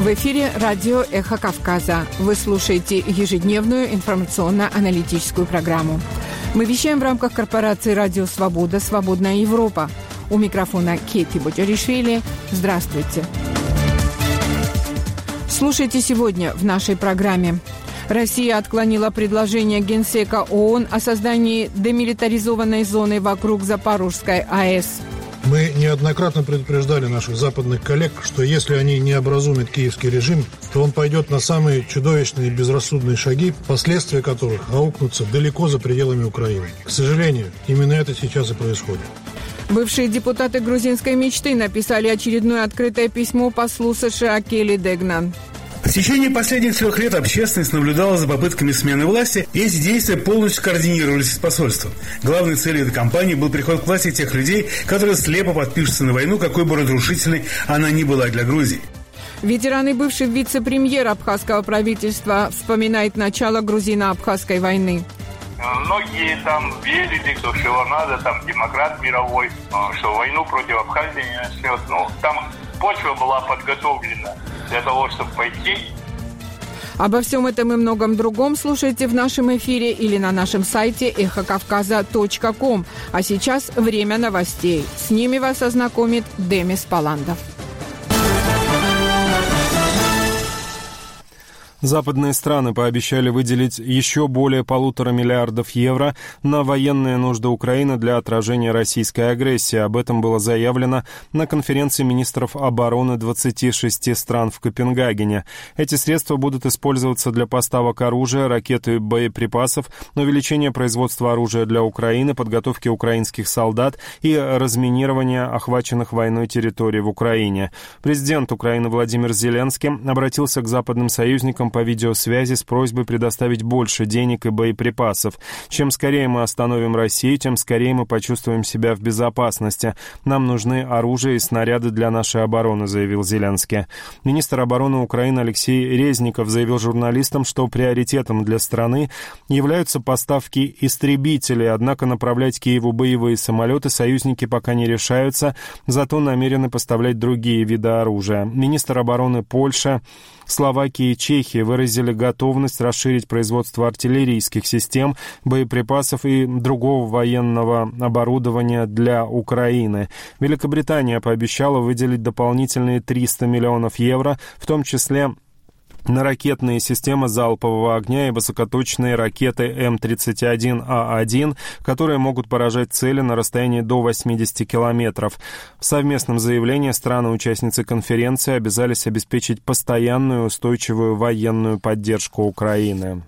В эфире радио «Эхо Кавказа». Вы слушаете ежедневную информационно-аналитическую программу. Мы вещаем в рамках корпорации «Радио Свобода. Свободная Европа». У микрофона Кетти Боджаришвили. Здравствуйте. Слушайте сегодня в нашей программе. Россия отклонила предложение Генсека ООН о создании демилитаризованной зоны вокруг Запорожской АЭС. Мы неоднократно предупреждали наших западных коллег, что если они не образумят киевский режим, то он пойдет на самые чудовищные и безрассудные шаги, последствия которых аукнутся далеко за пределами Украины. К сожалению, именно это сейчас и происходит. Бывшие депутаты грузинской мечты написали очередное открытое письмо послу США Келли Дегнан. В течение последних 3 лет общественность наблюдала за попытками смены власти, и эти действия полностью координировались с посольством. Главной целью этой кампании был приход к власти тех людей, которые слепо подпишутся на войну, какой бы разрушительной она ни была для Грузии. Ветеран и бывший вице-премьер абхазского правительства вспоминает начало грузино-абхазской войны. Многие там верили, что всего надо, там демократ мировой, что войну против Абхазии не начнет. Там почва была подготовлена для того, чтобы пойти. Обо всем этом и многом другом слушайте в нашем эфире или на нашем сайте эхокавказа.ком. А сейчас время новостей. С ними вас ознакомит Демис Паландов. Западные страны пообещали выделить еще более 1,5 миллиарда евро на военные нужды Украины для отражения российской агрессии. Об этом было заявлено на конференции министров обороны 26 стран в Копенгагене. Эти средства будут использоваться для поставок оружия, ракет и боеприпасов, увеличения производства оружия для Украины, подготовки украинских солдат и разминирования охваченных войной территорий в Украине. Президент Украины Владимир Зеленский обратился к западным союзникам по видеосвязи с просьбой предоставить больше денег и боеприпасов. Чем скорее мы остановим Россию, тем скорее мы почувствуем себя в безопасности. Нам нужны оружие и снаряды для нашей обороны, заявил Зеленский. Министр обороны Украины Алексей Резников заявил журналистам, что приоритетом для страны являются поставки истребителей, однако направлять Киеву боевые самолеты союзники пока не решаются, зато намерены поставлять другие виды оружия. Министр обороны Польши, Словакии и Чехии выразили готовность расширить производство артиллерийских систем, боеприпасов и другого военного оборудования для Украины. Великобритания пообещала выделить дополнительные 300 миллионов евро, в том числе на ракетные системы залпового огня и высокоточные ракеты М-31А1, которые могут поражать цели на расстоянии до 80 километров. В совместном заявлении страны-участницы конференции обязались обеспечить постоянную устойчивую военную поддержку Украины.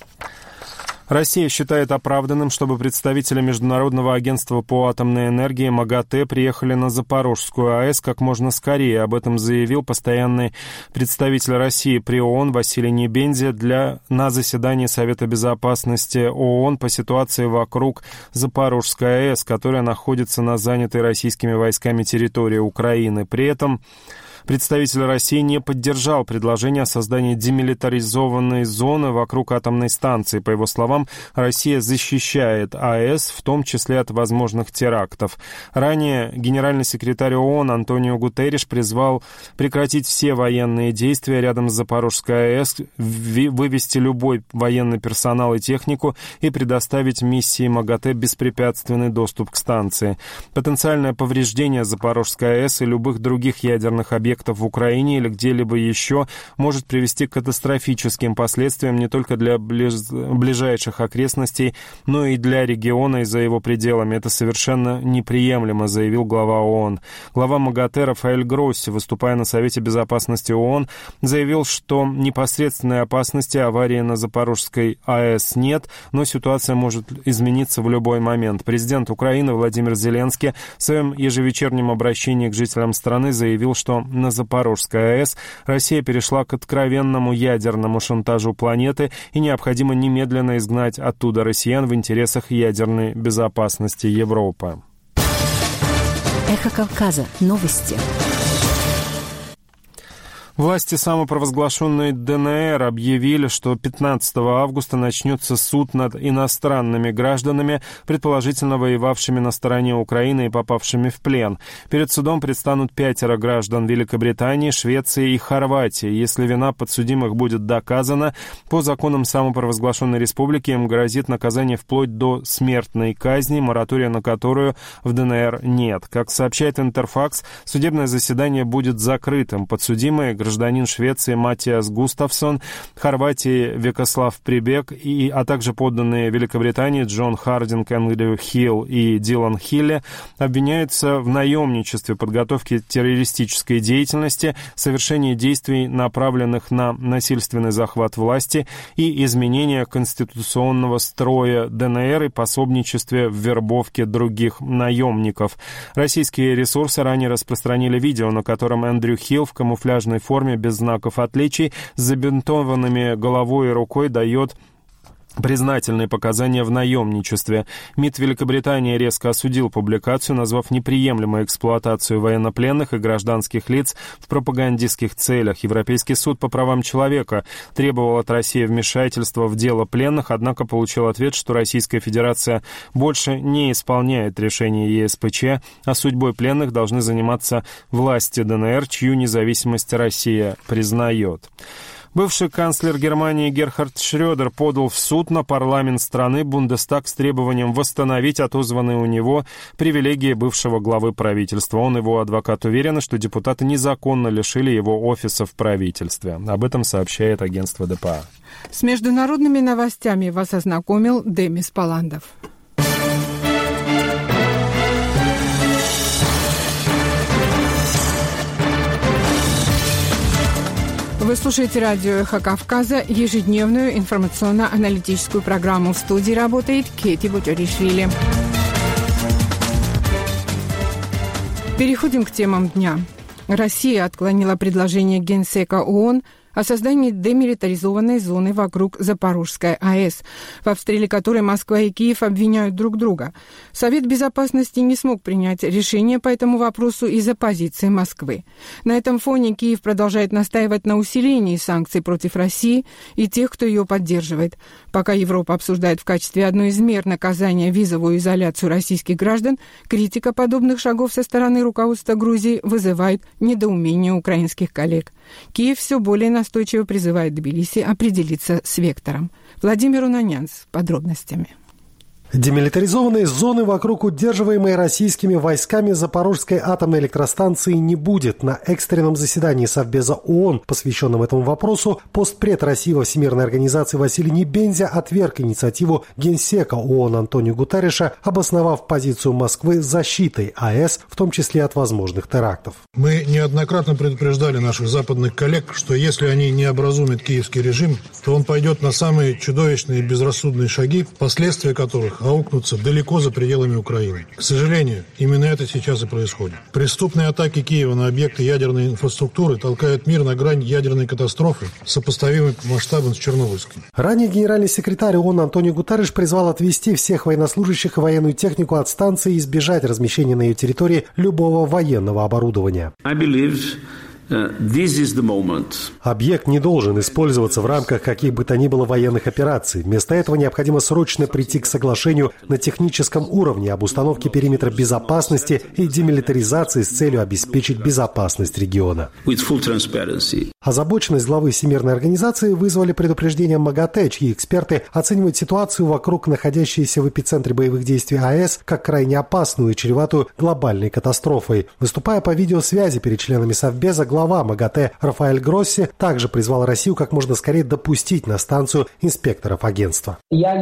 Россия считает оправданным, чтобы представители Международного агентства по атомной энергии МАГАТЭ приехали на Запорожскую АЭС как можно скорее. Об этом заявил постоянный представитель России при ООН Василий Небензя на заседании Совета безопасности ООН по ситуации вокруг Запорожской АЭС, которая находится на занятой российскими войсками территории Украины. При этом представитель России не поддержал предложение о создании демилитаризованной зоны вокруг атомной станции. По его словам, Россия защищает АЭС, в том числе от возможных терактов. Ранее генеральный секретарь ООН Антонио Гутерриш призвал прекратить все военные действия рядом с Запорожской АЭС, вывести любой военный персонал и технику и предоставить миссии МАГАТЭ беспрепятственный доступ к станции. Потенциальное повреждение Запорожской АЭС и любых других ядерных объектов в Украине или где-либо еще может привести к катастрофическим последствиям не только для ближайших окрестностей, но и для региона и за его пределами. Это совершенно неприемлемо, заявил глава ООН. Глава МАГАТЭ Рафаэль Гросси, выступая на Совете безопасности ООН, заявил, что непосредственной опасности аварии на Запорожской АЭС нет, но ситуация может измениться в любой момент. Президент Украины Владимир Зеленский в своем ежевечернем обращении к жителям страны заявил, что на Запорожской АЭС Россия перешла к откровенному ядерному шантажу планеты и необходимо немедленно изгнать оттуда россиян в интересах ядерной безопасности Европы. Эхо Кавказа. Новости. Власти самопровозглашенной ДНР объявили, что 15 августа начнется суд над иностранными гражданами, предположительно воевавшими на стороне Украины и попавшими в плен. Перед судом предстанут 5 граждан Великобритании, Швеции и Хорватии. Если вина подсудимых будет доказана, по законам самопровозглашенной республики им грозит наказание вплоть до смертной казни, моратория на которую в ДНР нет. Как сообщает Интерфакс, судебное заседание будет закрытым. Подсудимые — гражданин Швеции Матиас Густавсон, Хорватии Вячеслав Прибег, а также подданные Великобритании Джон Хардинг, Эндрю Хилл и Дилан Хилли, обвиняются в наемничестве, подготовке террористической деятельности, совершении действий, направленных на насильственный захват власти и изменение конституционного строя ДНР и пособничестве в вербовке других наемников. Российские ресурсы ранее распространили видео, на котором Эндрю Хилл в камуфляжной форме без знаков отличий с забинтованными головой и рукой дает признательные показания в наемничестве. МИД Великобритании резко осудил публикацию, назвав неприемлемой эксплуатацию военнопленных и гражданских лиц в пропагандистских целях. Европейский суд по правам человека требовал от России вмешательства в дело пленных, однако получил ответ, что Российская Федерация больше не исполняет решение ЕСПЧ, а судьбой пленных должны заниматься власти ДНР, чью независимость Россия признает. Бывший канцлер Германии Герхард Шрёдер подал в суд на парламент страны Бундестаг с требованием восстановить отозванные у него привилегии бывшего главы правительства. Он и его адвокат уверены, что депутаты незаконно лишили его офиса в правительстве. Об этом сообщает агентство ДПА. С международными новостями вас ознакомил Демис Паландов. Вы слушаете радио «Эхо Кавказа», ежедневную информационно-аналитическую программу. В студии работает Кети Бутеришвили. Переходим к темам дня. Россия отклонила предложение Генсека ООН о создании демилитаризованной зоны вокруг Запорожской АЭС, в обстреле которой Москва и Киев обвиняют друг друга. Совет Безопасности не смог принять решение по этому вопросу из-за позиции Москвы. На этом фоне Киев продолжает настаивать на усилении санкций против России и тех, кто ее поддерживает. Пока Европа обсуждает в качестве одной из мер наказания визовую изоляцию российских граждан, критика подобных шагов со стороны руководства Грузии вызывает недоумение украинских коллег. Киев все более настойчиво призывает Тбилиси определиться с вектором. Владимир Унанянц с подробностями. Демилитаризованной зоны вокруг удерживаемой российскими войсками Запорожской атомной электростанции не будет. На экстренном заседании Совбеза ООН, посвященном этому вопросу, постпред России во Всемирной организации Василий Небензя отверг инициативу генсека ООН Антонио Гутерреша, обосновав позицию Москвы защитой АЭС, в том числе от возможных терактов. Мы неоднократно предупреждали наших западных коллег, что если они не образумят киевский режим, то он пойдет на самые чудовищные и безрассудные шаги, последствия которых аукнутся далеко за пределами Украины. К сожалению, именно это сейчас и происходит. Преступные атаки Киева на объекты ядерной инфраструктуры толкают мир на грань ядерной катастрофы, сопоставимой по масштабам с Чернобыльской. Ранее генеральный секретарь ООН Антонио Гутерреш призвал отвести всех военнослужащих и военную технику от станции и избежать размещения на ее территории любого военного оборудования. Объект не должен использоваться в рамках каких бы то ни было военных операций. Вместо этого необходимо срочно прийти к соглашению на техническом уровне об установке периметра безопасности и демилитаризации с целью обеспечить безопасность региона. Озабоченность главы Всемирной организации вызвали предупреждение МАГАТЭ, чьи эксперты оценивают ситуацию вокруг находящейся в эпицентре боевых действий АЭС как крайне опасную и чреватую глобальной катастрофой. Выступая по видеосвязи перед членами Совбеза, глава МАГАТЭ Рафаэль Гросси также призвал Россию как можно скорее допустить на станцию инспекторов агентства.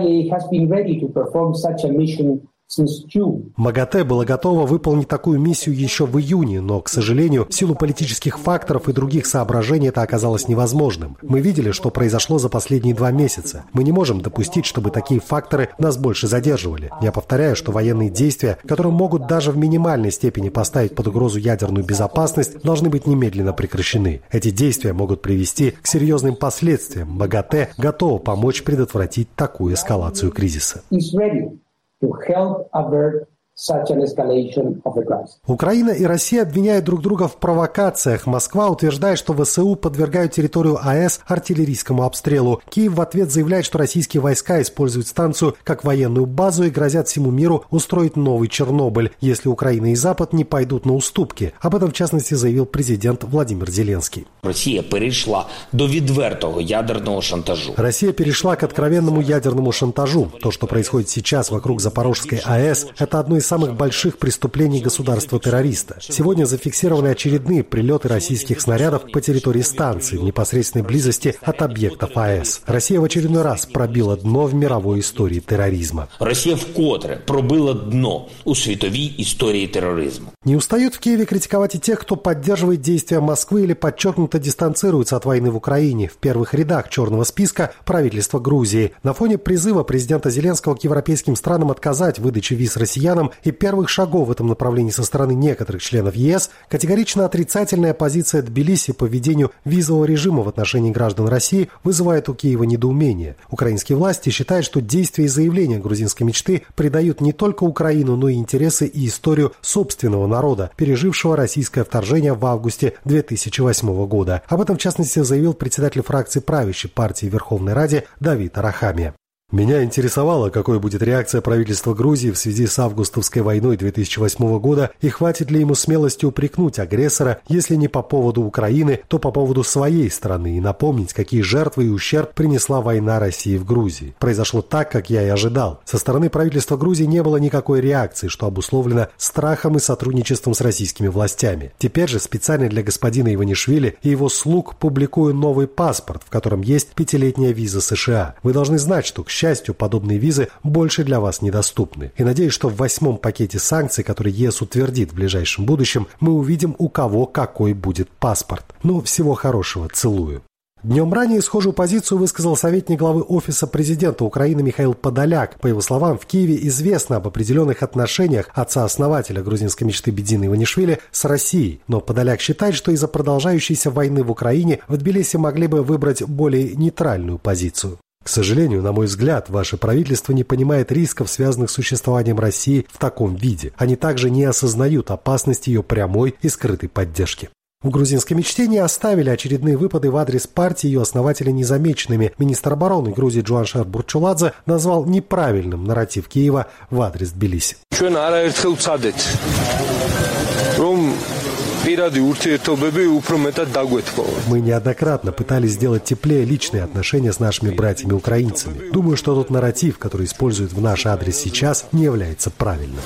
МАГАТЭ было готово выполнить такую миссию еще в июне, но, к сожалению, в силу политических факторов и других соображений это оказалось невозможным. Мы видели, что произошло за последние 2 месяца. Мы не можем допустить, чтобы такие факторы нас больше задерживали. Я повторяю, что военные действия, которые могут даже в минимальной степени поставить под угрозу ядерную безопасность, должны быть немедленно прекращены. Эти действия могут привести к серьезным последствиям. МАГАТЭ готово помочь предотвратить такую эскалацию кризиса. Украина и Россия обвиняют друг друга в провокациях. Москва утверждает, что ВСУ подвергают территорию АЭС артиллерийскому обстрелу. Киев в ответ заявляет, что российские войска используют станцию как военную базу и грозят всему миру устроить новый Чернобыль, если Украина и Запад не пойдут на уступки. Об этом, в частности, заявил президент Владимир Зеленский. Россия перешла до відвертого ядерного шантажу. Россия перешла к откровенному ядерному шантажу. То, что происходит сейчас вокруг Запорожской АЭС, это одно из самых больших преступлений государства-террориста. Сегодня зафиксированы очередные прилеты российских снарядов по территории станции в непосредственной близости от объектов АЭС. Россия в очередной раз пробила дно в мировой истории терроризма. Россия вкотре пробила дно у світовій истории терроризма. Не устают в Киеве критиковать и тех, кто поддерживает действия Москвы или подчеркнуто дистанцируется от войны в Украине. В первых рядах черного списка правительства Грузии. На фоне призыва президента Зеленского к европейским странам отказать в выдаче виз россиянам и первых шагов в этом направлении со стороны некоторых членов ЕС, категорично отрицательная позиция Тбилиси по введению визового режима в отношении граждан России вызывает у Киева недоумение. Украинские власти считают, что действия и заявления грузинской мечты предают не только Украину, но и интересы и историю собственного народа, пережившего российское вторжение в августе 2008 года. Об этом, в частности, заявил председатель фракции правящей партии в Верховной Раде Давид Арахамия. Меня интересовало, какой будет реакция правительства Грузии в связи с августовской войной 2008 года и хватит ли ему смелости упрекнуть агрессора, если не по поводу Украины, то по поводу своей страны и напомнить, какие жертвы и ущерб принесла война России в Грузии. Произошло так, как я и ожидал. Со стороны правительства Грузии не было никакой реакции, что обусловлено страхом и сотрудничеством с российскими властями. Теперь же специально для господина Иванишвили и его слуг публикую новый паспорт, в котором есть 5-летняя виза США. Вы должны знать, что, к счастью, подобные визы больше для вас недоступны. И надеюсь, что в 8-м пакете санкций, который ЕС утвердит в ближайшем будущем, мы увидим, у кого какой будет паспорт. Ну, всего хорошего. Целую. Днем ранее схожую позицию высказал советник главы Офиса президента Украины Михаил Подоляк. По его словам, в Киеве известно об определенных отношениях отца-основателя грузинской мечты Бедзина Иванишвили с Россией. Но Подоляк считает, что из-за продолжающейся войны в Украине в Тбилиси могли бы выбрать более нейтральную позицию. К сожалению, на мой взгляд, ваше правительство не понимает рисков, связанных с существованием России в таком виде. Они также не осознают опасности ее прямой и скрытой поддержки. В грузинской мечте не оставили очередные выпады в адрес партии ее основателя незамеченными. Министр обороны Грузии Джуаншар Бурчуладзе назвал неправильным нарратив Киева в адрес Тбилиси. Мы неоднократно пытались сделать теплее личные отношения с нашими братьями-украинцами. Думаю, что тот нарратив, который используют в наш адрес сейчас, не является правильным.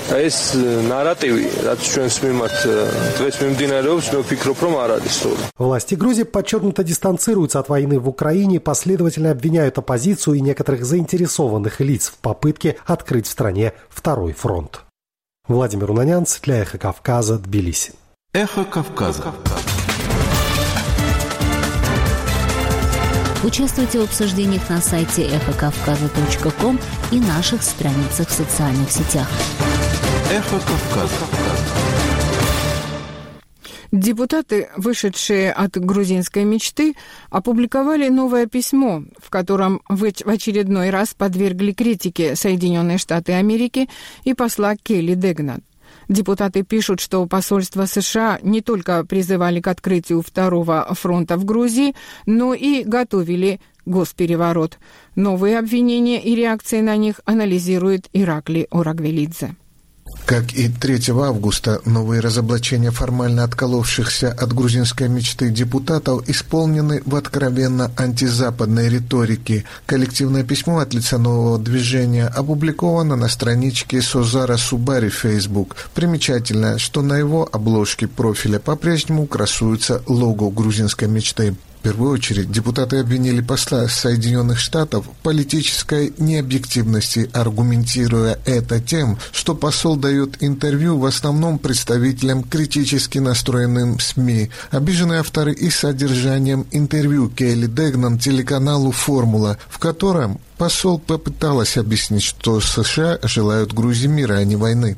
Власти Грузии подчеркнуто дистанцируются от войны в Украине и последовательно обвиняют оппозицию и некоторых заинтересованных лиц в попытке открыть в стране второй фронт. Владимир Унанянц для Эхо Кавказа, Тбилиси. Эхо Кавказа. Участвуйте в обсуждениях на сайте эхокавказа.ком и наших страницах в социальных сетях. Эхо Кавказа. Депутаты, вышедшие от грузинской мечты, опубликовали новое письмо, в котором в очередной раз подвергли критике Соединенные Штаты Америки и посла Келли Дегнат. Депутаты пишут, что посольство США не только призывали к открытию второго фронта в Грузии, но и готовили госпереворот. Новые обвинения и реакции на них анализирует Иракли Орагвелидзе. Как и 3 августа, новые разоблачения формально отколовшихся от грузинской мечты депутатов исполнены в откровенно антизападной риторике. Коллективное письмо от лица нового движения опубликовано на страничке Созара Субари в Facebook. Примечательно, что на его обложке профиля по-прежнему красуется лого грузинской мечты. В первую очередь депутаты обвинили посла Соединенных Штатов в политической необъективности, аргументируя это тем, что посол дает интервью в основном представителям критически настроенным СМИ. Обижены авторы и содержанием интервью Келли Дегнат телеканалу «Формула», в котором посол попыталась объяснить, что США желают Грузии мира, а не войны.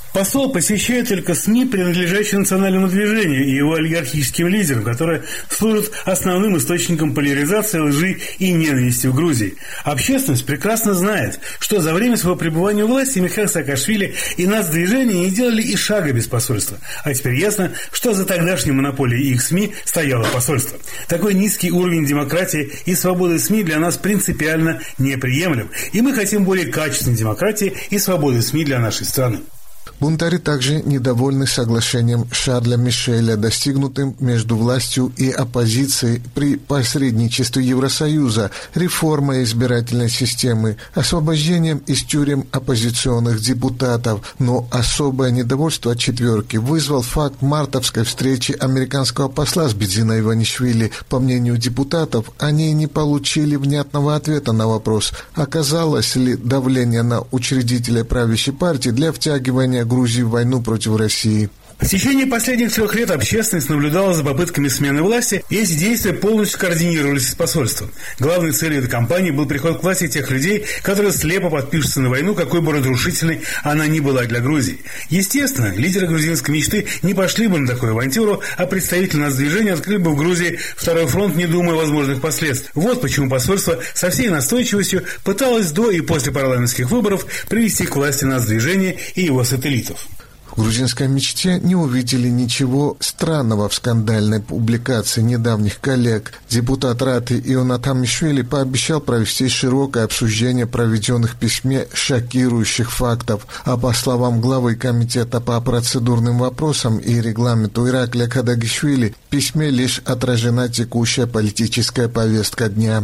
Посол посещает только СМИ, принадлежащие национальному движению и его олигархическим лидерам, которые служат основным источником поляризации, лжи и ненависти в Грузии. Общественность прекрасно знает, что за время своего пребывания у власти Михаил Саакашвили и нацдвижение не делали и шага без посольства. А теперь ясно, что за тогдашней монополией их СМИ стояло посольство. Такой низкий уровень демократии и свободы СМИ для нас принципиально неприемлем. И мы хотим более качественной демократии и свободы СМИ для нашей страны. Бунтари также недовольны соглашением Шарля Мишеля, достигнутым между властью и оппозицией при посредничестве Евросоюза, реформой избирательной системы, освобождением из тюрем оппозиционных депутатов. Но особое недовольство четверки вызвал факт мартовской встречи американского посла с Бидзиной Иванишвили. По мнению депутатов, они не получили внятного ответа на вопрос, оказалось ли давление на учредителя правящей партии для втягивания Грузии в войну против России. В течение последних 3 лет общественность наблюдала за попытками смены власти, и эти действия полностью координировались с посольством. Главной целью этой кампании был приход к власти тех людей, которые слепо подпишутся на войну, какой бы разрушительной она ни была для Грузии. Естественно, лидеры грузинской мечты не пошли бы на такую авантюру, а представители нацдвижения открыли бы в Грузии второй фронт, не думая о возможных последствиях. Вот почему посольство со всей настойчивостью пыталось до и после парламентских выборов привести к власти нацдвижение и его сателлитов. В грузинской мечте не увидели ничего странного в скандальной публикации недавних коллег. Депутат Раты Ионатан Мишвили пообещал провести широкое обсуждение проведенных в письме шокирующих фактов. А по словам главы комитета по процедурным вопросам и регламенту Ираклия Кадагишвили, в письме лишь отражена текущая политическая повестка дня.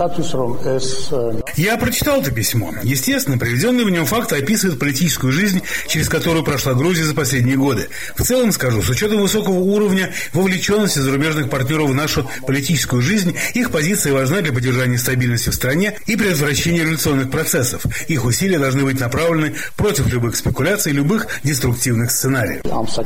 Я прочитал это письмо. Естественно, приведенные в нем факты описывают политическую жизнь, через которую прошла Грузия за последние годы. В целом, скажу, с учетом высокого уровня вовлеченности зарубежных партнеров в нашу политическую жизнь, их позиция важна для поддержания стабильности в стране и предотвращения революционных процессов. Их усилия должны быть направлены против любых спекуляций, любых деструктивных сценариев.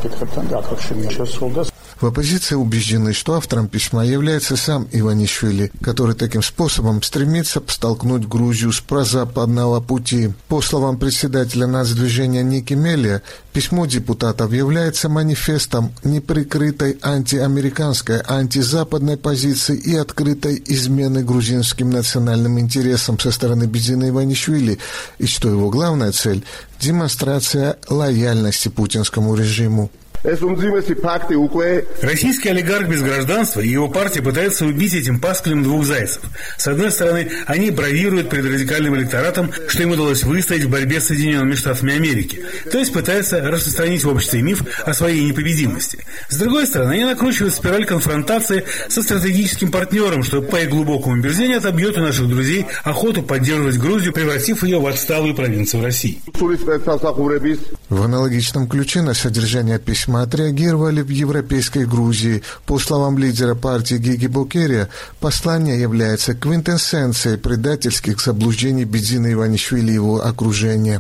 В оппозиции убеждены, что автором письма является сам Иванишвили, который таким способом стремится столкнуть Грузию с прозападного пути. По словам председателя нацдвижения Ники Мелия, письмо депутатов является манифестом неприкрытой антиамериканской, антизападной позиции и открытой измены грузинским национальным интересам со стороны Бидзины Иванишвили, и что его главная цель – демонстрация лояльности путинскому режиму. Российский олигарх без гражданства и его партия пытаются убить этим пасквилем 2 зайцев. С одной стороны, они бравируют перед радикальным электоратом, что им удалось выстоять в борьбе с Соединенными Штатами Америки, то есть пытаются распространить в обществе миф о своей непобедимости. С другой стороны, они накручивают спираль конфронтации со стратегическим партнером, что, по их глубокому убеждению, отобьет у наших друзей охоту поддерживать Грузию, превратив ее в отсталую провинцию России. В аналогичном ключе на содержание письма отреагировали в европейской Грузии. По словам лидера партии Гиги Бокерия, послание является квинтэссенцией предательских заблуждений Бидзины Иванишвили и его окружения.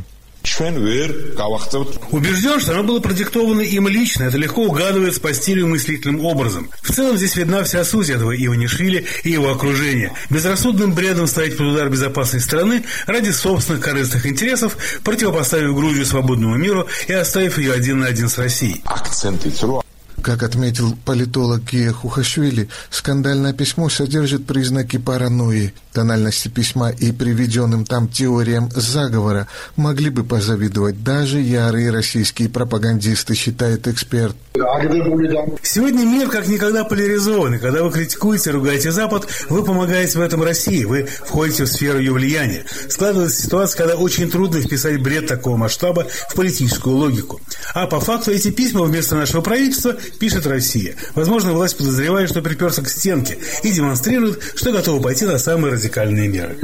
Убежден, что оно было продиктовано им лично, это легко угадывается по стилю и мыслительным образом. В целом здесь видна вся суть этого Иванишвили и его окружения. Безрассудным бредом ставить под удар безопасной страны ради собственных корыстных интересов, противопоставив Грузию свободному миру и оставив ее 1 на 1 с Россией. Как отметил политолог Гия Хухашвили, скандальное письмо содержит признаки паранойи. Тональности письма и приведенным там теориям заговора могли бы позавидовать даже ярые российские пропагандисты, считает эксперт. Сегодня мир как никогда поляризован, и когда вы критикуете, ругаете Запад, вы помогаете в этом России, вы входите в сферу ее влияния. Складывается ситуация, когда очень трудно вписать бред такого масштаба в политическую логику. А по факту эти письма вместо нашего правительства пишет Россия. Возможно, власть подозревает, что приперся к стенке и демонстрирует, что готова пойти на самые радикальные меры.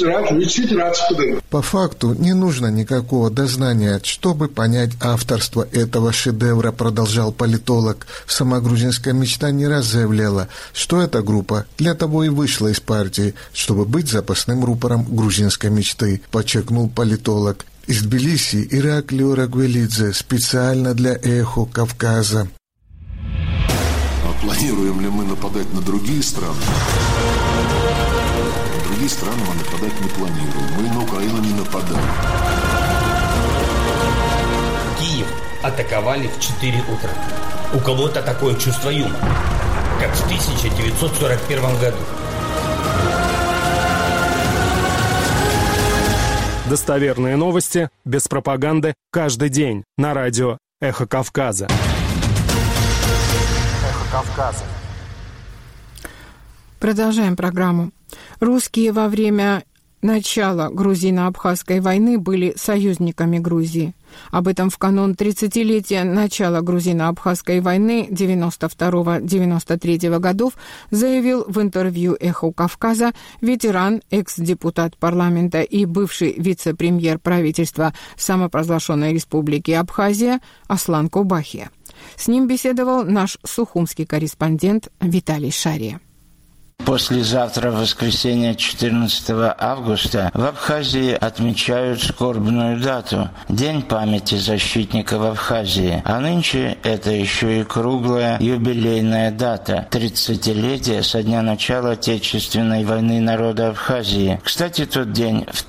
По факту не нужно никакого дознания, чтобы понять авторство этого шедевра, продолжал политолог. Сама грузинская мечта не раз заявляла, что эта группа для того и вышла из партии, чтобы быть запасным рупором грузинской мечты, подчеркнул политолог. Из Тбилиси Ираклио Рагвелидзе специально для «Эхо Кавказа». Планируем ли мы нападать на другие страны? На другие страны мы нападать не планируем. Мы на Украину не нападаем. Киев атаковали в 4 утра. У кого-то такое чувство юмора, как в 1941 году. Достоверные новости, без пропаганды, каждый день на радио «Эхо Кавказа». «Эхо Кавказа». Продолжаем программу. Русские во время начала грузино-абхазской войны были союзниками Грузии. Об этом в канун 30-летия начала грузино-абхазской войны 92-93 годов заявил в интервью «Эхо Кавказа» ветеран, экс-депутат парламента и бывший вице-премьер правительства самопровозглашенной республики Абхазия Аслан Кобахия. С ним беседовал наш сухумский корреспондент Виталий Шария. Послезавтра, в воскресенье 14 августа, в Абхазии отмечают скорбную дату – День памяти защитников Абхазии. А нынче это еще и круглая юбилейная дата – 30-летие со дня начала Отечественной войны народа Абхазии. Кстати, тот день в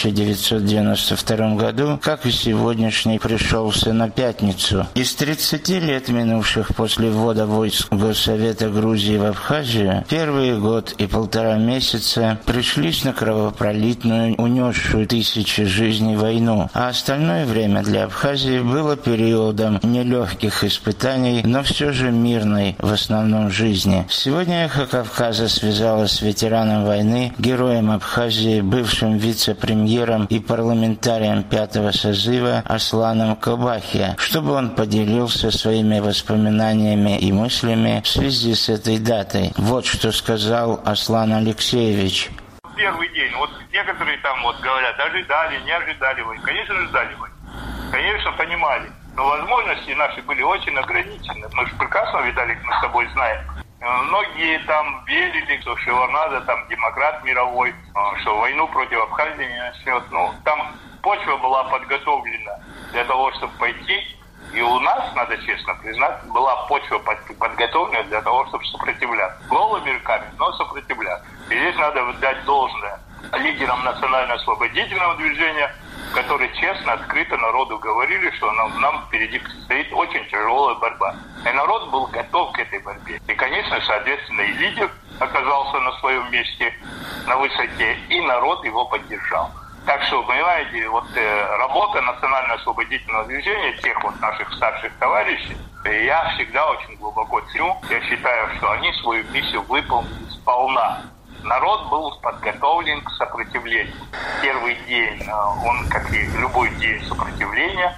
1992 году, как и сегодняшний, пришелся на пятницу. Из 30 лет, минувших после ввода войск Госсовета Грузии в Абхазию, первые год и 1,5 месяца пришлись на кровопролитную, унесшую тысячи жизней войну, а остальное время для Абхазии было периодом нелегких испытаний, но все же мирной в основном жизни. Сегодня «Эхо Кавказа» связалось с ветераном войны, героем Абхазии, бывшим вице-премьером и парламентарием 5-го созыва Асланом Кобахия, чтобы он поделился своими воспоминаниями и мыслями в связи с этой датой. Вот что сказал Аслан Алексеевич. Первый день, вот некоторые там вот говорят, ожидали, не ожидали войны. Конечно, ожидали войны. Конечно, понимали. Но возможности наши были очень ограничены. Мы же прекрасно, Виталик, мы с тобой знаем. Многие там верили, что Шеварнадзе, там демократ мировой, что войну против Абхазии не начнет. Ну, там почва была подготовлена для того, чтобы пойти. И у нас, надо честно признать, была почва подготовлена для того, чтобы сопротивляться. Голыми руками, но сопротивляться. И здесь надо дать должное лидерам национально-освободительного движения, которые честно, открыто народу говорили, что нам впереди предстоит очень тяжелая борьба. И народ был готов к этой борьбе. И, конечно, соответственно, и лидер оказался на своем месте, на высоте, и народ его поддержал. Так что, понимаете, вот работа национально-освободительного движения, тех вот наших старших товарищей, я всегда очень глубоко ценю. Я считаю, что они свою миссию выполнили сполна. Народ был подготовлен к сопротивлению. Первый день, он, как и любой день сопротивления,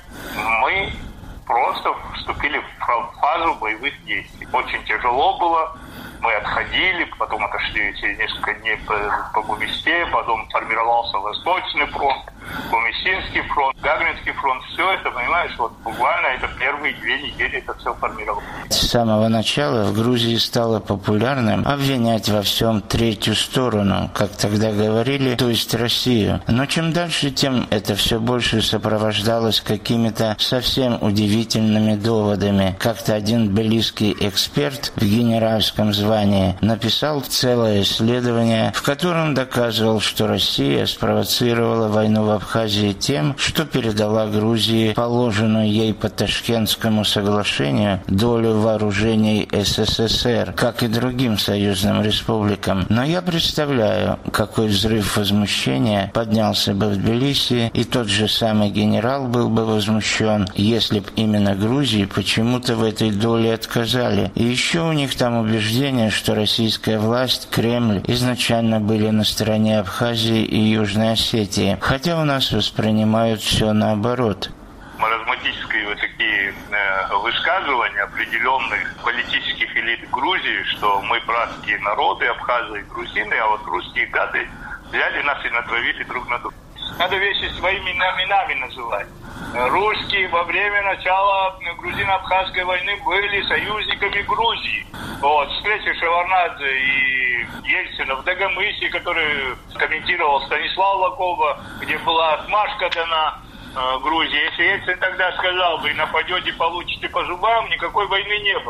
мы просто вступили в фазу боевых действий. Очень тяжело было. Мы отходили, потом отошли через несколько дней по Гумисте, потом формировался Восточный фронт, Гумистинский фронт, Гагринский фронт. Все это, понимаешь, вот буквально это первые 2 недели это все формировалось. С самого начала в Грузии стало популярным обвинять во всем третью сторону, как тогда говорили, то есть Россию. Но чем дальше, тем это все больше сопровождалось какими-то совсем удивительными доводами. Как-то один тбилисский эксперт в генеральском звании написал целое исследование, в котором доказывал, что Россия спровоцировала войну в Абхазии тем, что передала Грузии положенную ей по Ташкентскому соглашению долю вооружений СССР, как и другим союзным республикам. Но я представляю, какой взрыв возмущения поднялся бы в Тбилиси, и тот же самый генерал был бы возмущен, если б именно Грузии почему-то в этой доле отказали. И еще у них там убеждение, что российская власть, Кремль изначально были на стороне Абхазии и Южной Осетии, хотя у нас воспринимают все наоборот. Маразматические вот такие высказывания определенных политических элит Грузии, что мы братские народы, абхазы и грузины, а вот русские гады взяли нас и натравили друг на друга. Надо вещи своими именами называть. Русские во время начала грузино-абхазской войны были союзниками Грузии. Вот, встреча Шеварнадзе и Ельцина в Дагомысе, который комментировал Станислав Лакова, где была отмашка дана Грузии. Если Ельцин тогда сказал бы, нападете, получите по зубам, никакой войны не было.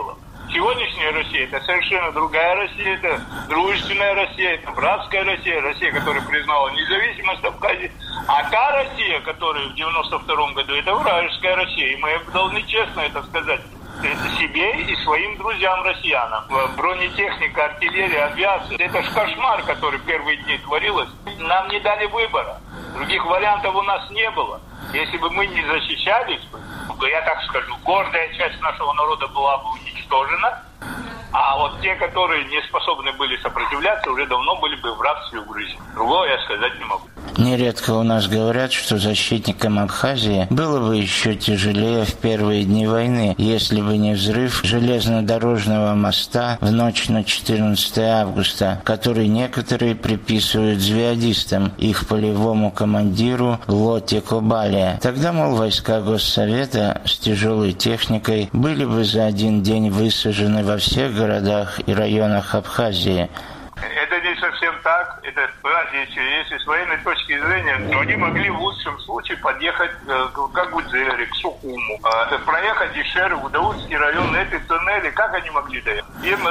Сегодняшняя Россия – это совершенно другая Россия, это дружественная Россия, это братская Россия, Россия, которая признала независимость Абхазии. А та Россия, которая в 92-м году, это вражеская Россия. И мы должны честно это сказать себе и своим друзьям-россиянам. Бронетехника, артиллерия, авиация – это же кошмар, который в первые дни творилось. Нам не дали выбора. Других вариантов у нас не было. Если бы мы не защищались, я так скажу, гордая часть нашего народа была бы уничтожена, а вот те, которые не способны были сопротивляться, уже давно были бы в рабстве у грузин. Другого я сказать не могу. Нередко у нас говорят, что защитникам Абхазии было бы еще тяжелее в первые дни войны, если бы не взрыв железнодорожного моста в ночь на 14 августа, который некоторые приписывают джихадистам, их полевому командиру Лоте Кобале. Тогда, мол, войска Госсовета с тяжелой техникой были бы за один день высажены во всех городах и районах Абхазии. Это не совсем так. Это, если с военной точки зрения, то они могли в лучшем случае подъехать к Агудзере, к Сухуму, проехать из Шеры в Даутский район, эти туннели, как они могли доехать?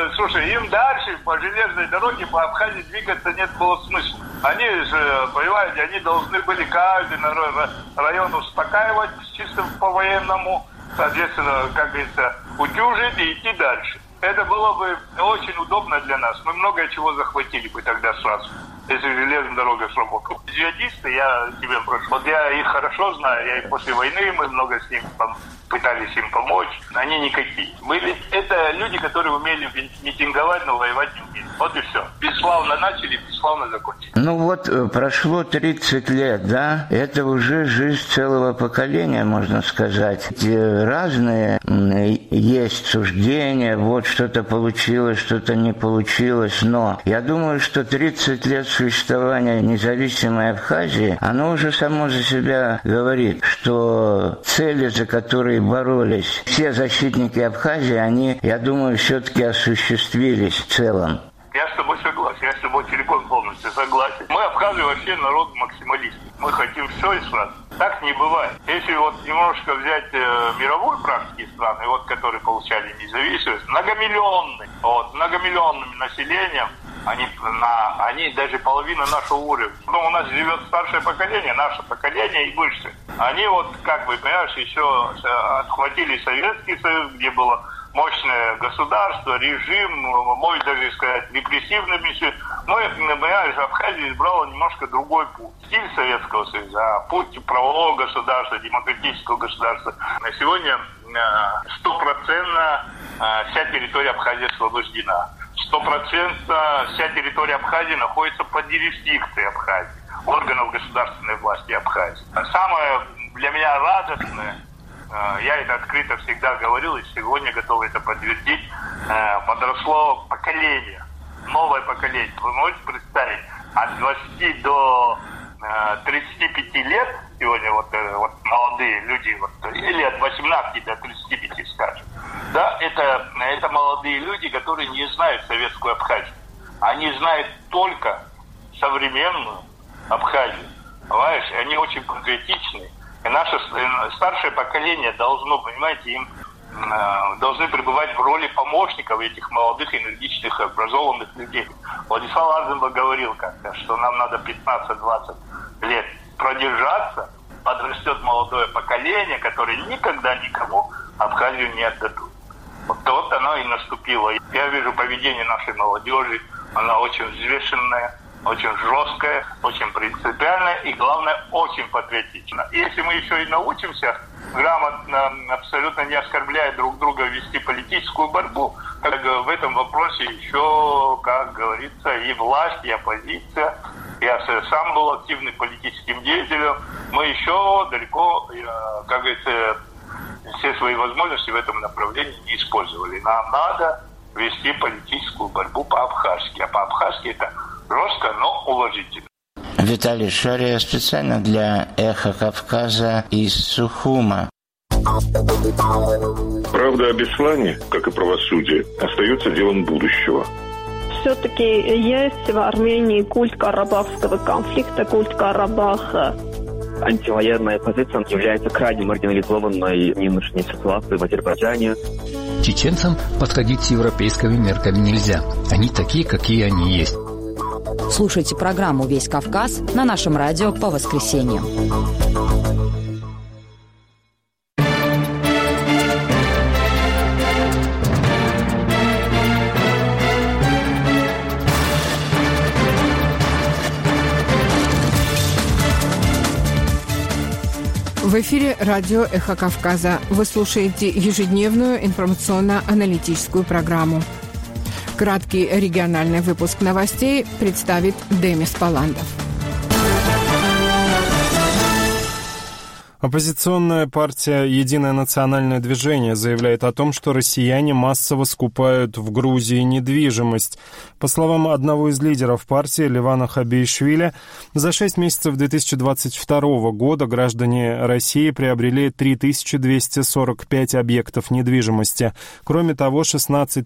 Им дальше по железной дороге по Абхазии двигаться нет было смысла. Они же, понимаете, они должны были каждый район успокаивать чисто по-военному, соответственно, как говорится, утюжить и идти дальше. Это было бы очень удобно для нас. Мы много чего захватили бы тогда сразу, если железная дорога сработала. Джихадисты, я тебе прошу, вот я их хорошо знаю, я и после войны, мы много с ними пытались им помочь. Они никакие. Это люди, которые умели митинговать, но воевать не умели. Вот и все. Бесславно начали, бесславно закончили. Ну вот, прошло 30 лет, да? Это уже жизнь целого поколения, можно сказать. Разные есть суждения, вот что-то получилось, что-то не получилось, но я думаю, что 30 лет существования независимой Абхазии, оно уже само за себя говорит, что цели, за которые боролись все защитники Абхазии, они, я думаю, все-таки осуществились в целом. Я с тобой согласен, я с тобой целиком полностью согласен. Мы, абхазы, вообще народ максималист. Мы хотим все и сразу. Так не бывает. Если вот немножко взять мировую практику страны, вот, которые получали независимость, многомиллионным населением, они даже половина нашего уровня. Потом у нас живет старшее поколение, наше поколение и выше. Они вот, как бы, понимаешь, еще отхватили Советский Союз, где было мощное государство, режим, можно даже сказать, репрессивный миссия. Понимаешь, Абхазия избрала немножко другой путь. Стиль Советского Союза, а путь правового государства, демократического государства. На сегодня 100% вся территория Абхазии освобождена. 100% вся территория Абхазии находится под юрисдикцией Абхазии, органов государственной власти Абхазии. Самое для меня радостное, я это открыто всегда говорил и сегодня готов это подтвердить, подросло поколение, новое поколение. Вы можете представить, от 20 до 35 лет сегодня вот молодые люди, или от 18 до 35, скажем. Да, это молодые люди, которые не знают советскую Абхазию. Они знают только современную Абхазию. Понимаешь, они очень патриотичны. И наше старшее поколение должно, понимаете, им должны пребывать в роли помощников этих молодых, энергичных, образованных людей. Владислав Арзенбах говорил как-то, что нам надо 15-20 лет продержаться, подрастет молодое поколение, которое никогда никому Абхазию не отдадут. Вот оно и наступило. Я вижу поведение нашей молодежи, она очень взвешенная, очень жесткая, очень принципиальная и, главное, очень патриотична. Если мы еще и научимся грамотно, абсолютно не оскорбляя друг друга, вести политическую борьбу, как в этом вопросе еще, как говорится, и власть, и оппозиция. Я сам был активным политическим деятелем. Мы еще далеко, как говорится, все свои возможности в этом направлении не использовали. Нам надо вести политическую борьбу по-абхазски. А по-абхазски это жестко, но уважительно. Виталий Шария специально для «Эхо Кавказа» из Сухума. Правда о Беслане, как и правосудие, остается делом будущего. Все-таки есть в Армении культ карабахского конфликта, культ Карабаха. Антивоенная позиция является крайне маргинализованной в нынешней ситуации в Азербайджане. Чеченцам подходить с европейскими мерками нельзя. Они такие, какие они есть. Слушайте программу «Весь Кавказ» на нашем радио по воскресеньям. В эфире радио «Эхо Кавказа». Вы слушаете ежедневную информационно-аналитическую программу. Краткий региональный выпуск новостей представит Демис Паландов. Оппозиционная партия «Единое национальное движение» заявляет о том, что россияне массово скупают в Грузии недвижимость. По словам одного из лидеров партии, Левана Хабиишвили, за 6 месяцев 2022 года граждане России приобрели 3245 объектов недвижимости. Кроме того, 16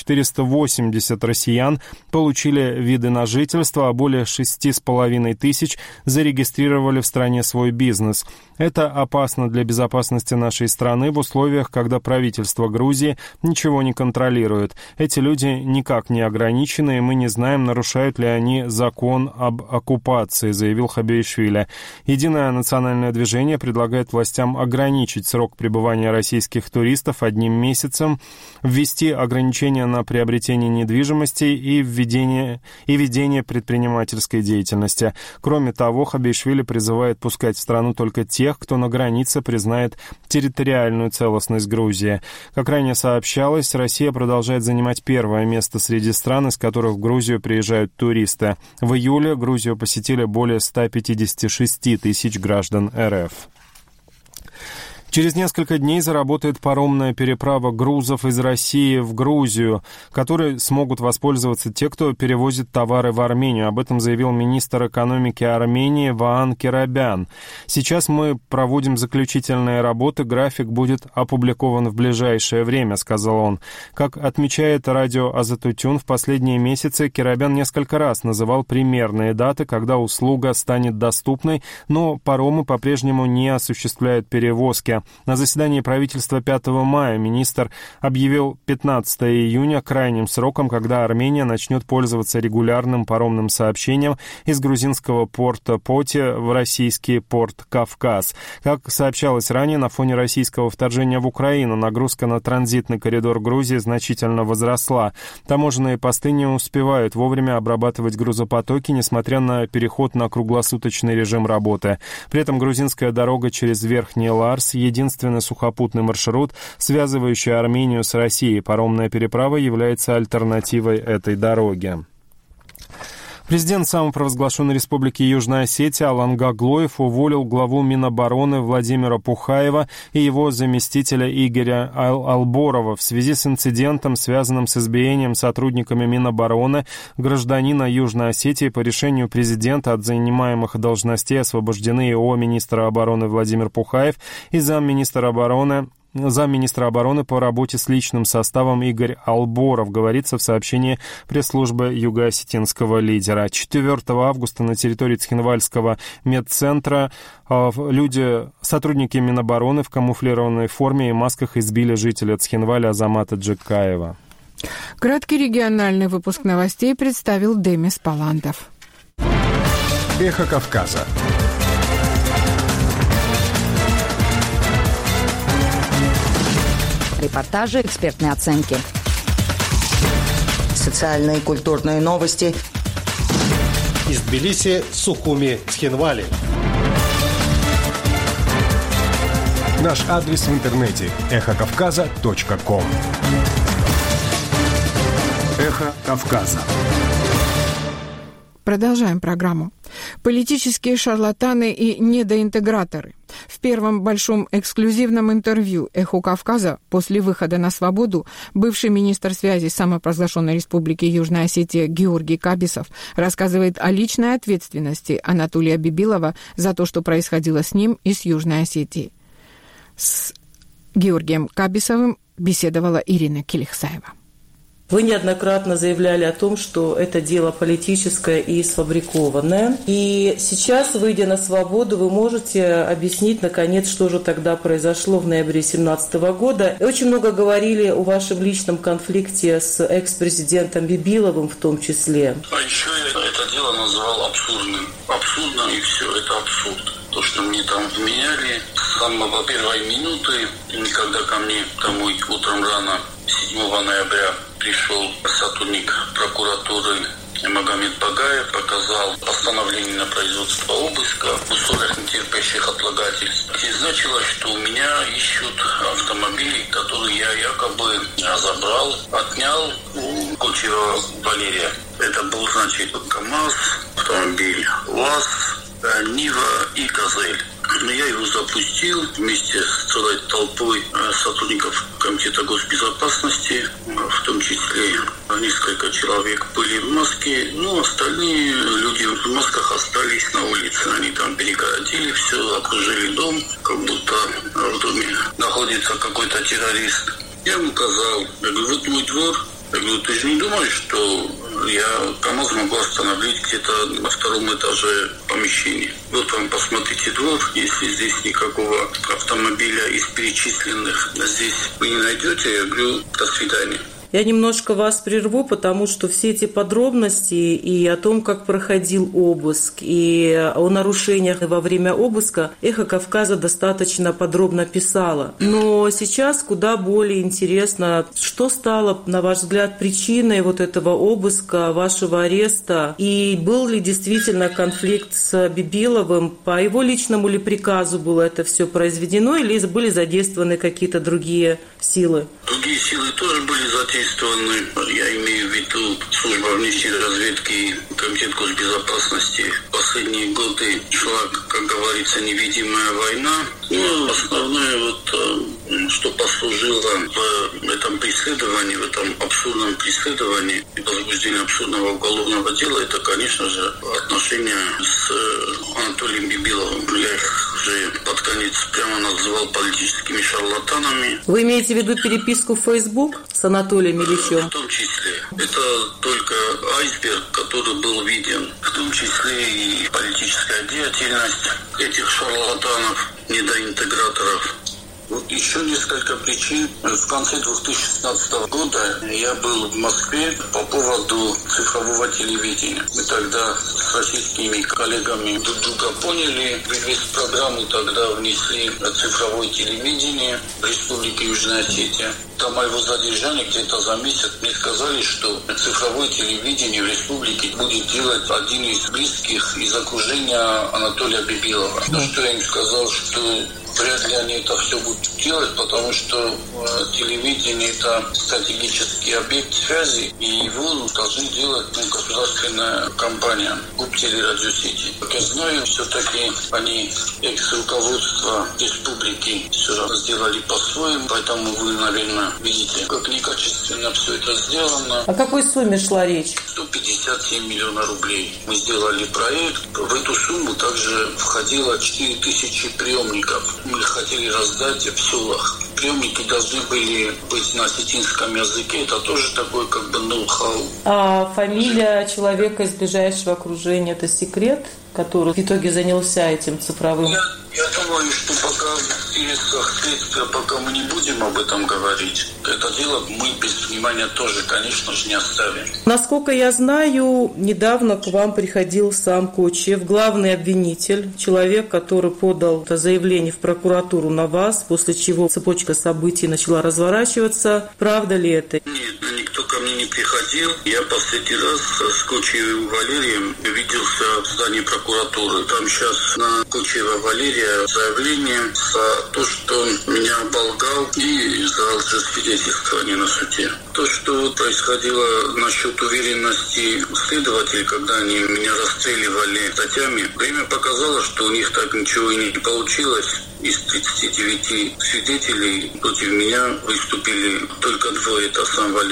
480 россиян получили виды на жительство, а более 6,5 тысяч зарегистрировали в стране свой бизнес. Это опасно для безопасности нашей страны в условиях, когда правительство Грузии ничего не контролирует. Эти люди никак не ограничены, и мы не знаем, нарушают ли они закон об оккупации, заявил Хабиишвили. Единое национальное движение предлагает властям ограничить срок пребывания российских туристов 1 месяцем, ввести ограничения на приобретение недвижимости и ведение предпринимательской деятельности. Кроме того, Хабиишвили призывает пускать в страну только тех, кто на границе признает территориальную целостность Грузии. Как ранее сообщалось, Россия продолжает занимать первое место среди стран, из которых в Грузию приезжают туристы. В июле Грузию посетили более 156 тысяч граждан РФ. Через несколько дней заработает паромная переправа грузов из России в Грузию, которой смогут воспользоваться те, кто перевозит товары в Армению. Об этом заявил министр экономики Армении Ваан Керабян. Сейчас мы проводим заключительные работы, график будет опубликован в ближайшее время, сказал он. Как отмечает радио Азатутюн, в последние месяцы Керабян несколько раз называл примерные даты, когда услуга станет доступной, но паромы по-прежнему не осуществляют перевозки. На заседании правительства 5 мая министр объявил 15 июня крайним сроком, когда Армения начнет пользоваться регулярным паромным сообщением из грузинского порта Поти в российский порт Кавказ. Как сообщалось ранее, на фоне российского вторжения в Украину нагрузка на транзитный коридор Грузии значительно возросла. Таможенные посты не успевают вовремя обрабатывать грузопотоки, несмотря на переход на круглосуточный режим работы. При этом грузинская дорога через Верхний Ларс — единственный сухопутный маршрут, связывающий Армению с Россией. Паромная переправа является альтернативой этой дороге. Президент самопровозглашенной республики Южная Осетия Алан Гаглоев уволил главу Минобороны Владимира Пухаева и его заместителя Игоря Алборова в связи с инцидентом, связанным с избиением сотрудниками Минобороны гражданина Южной Осетии. По решению президента от занимаемых должностей освобождены ИО министра обороны Владимир Пухаев и замминистра обороны по работе с личным составом Игорь Алборов, говорится в сообщении пресс-службы юго-осетинского лидера. 4 августа на территории Цхинвальского медцентра сотрудники Минобороны в камуфлированной форме и масках избили жителя Цхинваля Азамата Джекаева. Краткий региональный выпуск новостей представил Демис Паландов. Эхо Кавказа. Репортажи, экспертные оценки. Социальные и культурные новости. Из Тбилиси, Сухуми, Цхинвали. Наш адрес в интернете – эхокавказа.ком. Эхо Кавказа. Продолжаем программу. Политические шарлатаны и недоинтеграторы. В первом большом эксклюзивном интервью «Эхо Кавказа» после выхода на свободу бывший министр связи самопровозглашенной республики Южная Осетия Георгий Кабисов рассказывает о личной ответственности Анатолия Бибилова за то, что происходило с ним и с Южной Осетией. С Георгием Кабисовым беседовала Ирина Келихсаева. Вы неоднократно заявляли о том, что это дело политическое и сфабрикованное. И сейчас, выйдя на свободу, вы можете объяснить, наконец, что же тогда произошло в ноябре 2017 года. Очень много говорили о вашем личном конфликте с экс-президентом Бибиловым в том числе. А еще я это дело назвал абсурдным. Абсурдно и все, это абсурд. То, что мне там вменяли с самого первой минуты, когда ко мне домой утром рано 7 ноября пришел сотрудник прокуратуры Магомед Багаев, показал постановление на производство обыска в условиях нетерпящих отлагательств. И значилось, что у меня ищут автомобили, которые я якобы забрал, отнял у Кучера Валерия. Это был, значит, КамАЗ, автомобиль УАЗ, Нива и Газель. Но я его запустил вместе с целой толпой сотрудников Комитета госбезопасности, в том числе несколько человек были в маске, но остальные люди в масках остались на улице. Они там перегородили все, окружили дом, как будто в доме находится какой-то террорист. Я ему сказал, я говорю, вот мой двор. Я говорю, ты же не думаешь, что я КамАЗ могу остановить где-то на втором этаже помещения? Вот вам посмотрите двор, если здесь никакого автомобиля из перечисленных здесь вы не найдете, я говорю, до свидания. Я немножко вас прерву, потому что все эти подробности и о том, как проходил обыск, и о нарушениях во время обыска «Эхо Кавказа» достаточно подробно писала. Но сейчас куда более интересно, что стало, на ваш взгляд, причиной вот этого обыска, вашего ареста, и был ли действительно конфликт с Бибиловым, по его личному ли приказу было это все произведено, или были задействованы какие-то другие силы? Другие силы тоже были задействованы. Я имею в виду служба внешней разведки и Комитет госбезопасности. Последние годы шла, как говорится, невидимая война. Но основное, что послужило в этом преследовании, в этом абсурдном преследовании и возбуждении абсурдного уголовного дела, это, конечно же, отношения с Анатолием Бибиловым. Я их уже под конец прямо называл политическими шарлатанами. Вы имеете в виду переписку в Facebook с Анатолием Ильичем? В том числе. Это только айсберг, который был виден. В том числе и политическая деятельность этих шарлатанов, недоинтеграторов. Вот еще несколько причин. В конце 2016 года я был в Москве по поводу цифрового телевидения. Мы тогда с российскими коллегами друг друга поняли. В программу тогда внесли цифровое телевидение в Республике Южная Осетия. До моего задержания где-то за месяц мне сказали, что цифровое телевидение в республике будет делать один из близких из окружения Анатолия Бибилова. Но что я им сказал, что вряд ли они это все будут делать, потому что телевидение – это стратегический объект связи, и его должны делать государственная компания Губтелерадиосети. Как я знаю, все-таки они, экс-руководство республики, все сделали по-своему, поэтому вы, наверное, видите, как некачественно все это сделано. О какой сумме шла речь? 157 миллионов рублей. Мы сделали проект. В эту сумму также входило 4000 приемников. Мы хотели раздать в селах. Приемники должны были быть на осетинском языке. Это тоже такой как бы ноу-хау. А фамилия человека из ближайшего окружения – это секрет, который в итоге занялся этим цифровым? Я думаю, что пока в интересах следствия, пока мы не будем об этом говорить, это дело мы без внимания тоже, конечно же, не оставим. Насколько я знаю, недавно к вам приходил сам Кочиев, главный обвинитель, человек, который подал заявление в прокуратуру на вас, после чего цепочка событий начала разворачиваться. Правда ли это? Нет, никто ко мне не приходил. Я последний раз с Кочиевым Валерием виделся в здании прокуратуры. Там сейчас на Кочиева Валерия заявление за то, что он меня оболгал и за лжесвидетельствование на суде. То, что происходило насчет уверенности следователей, когда они меня расстреливали статьями, время показало, что у них так ничего и не получилось. Из 39 свидетелей против меня выступили только двое. Это сам Валерий Кочиев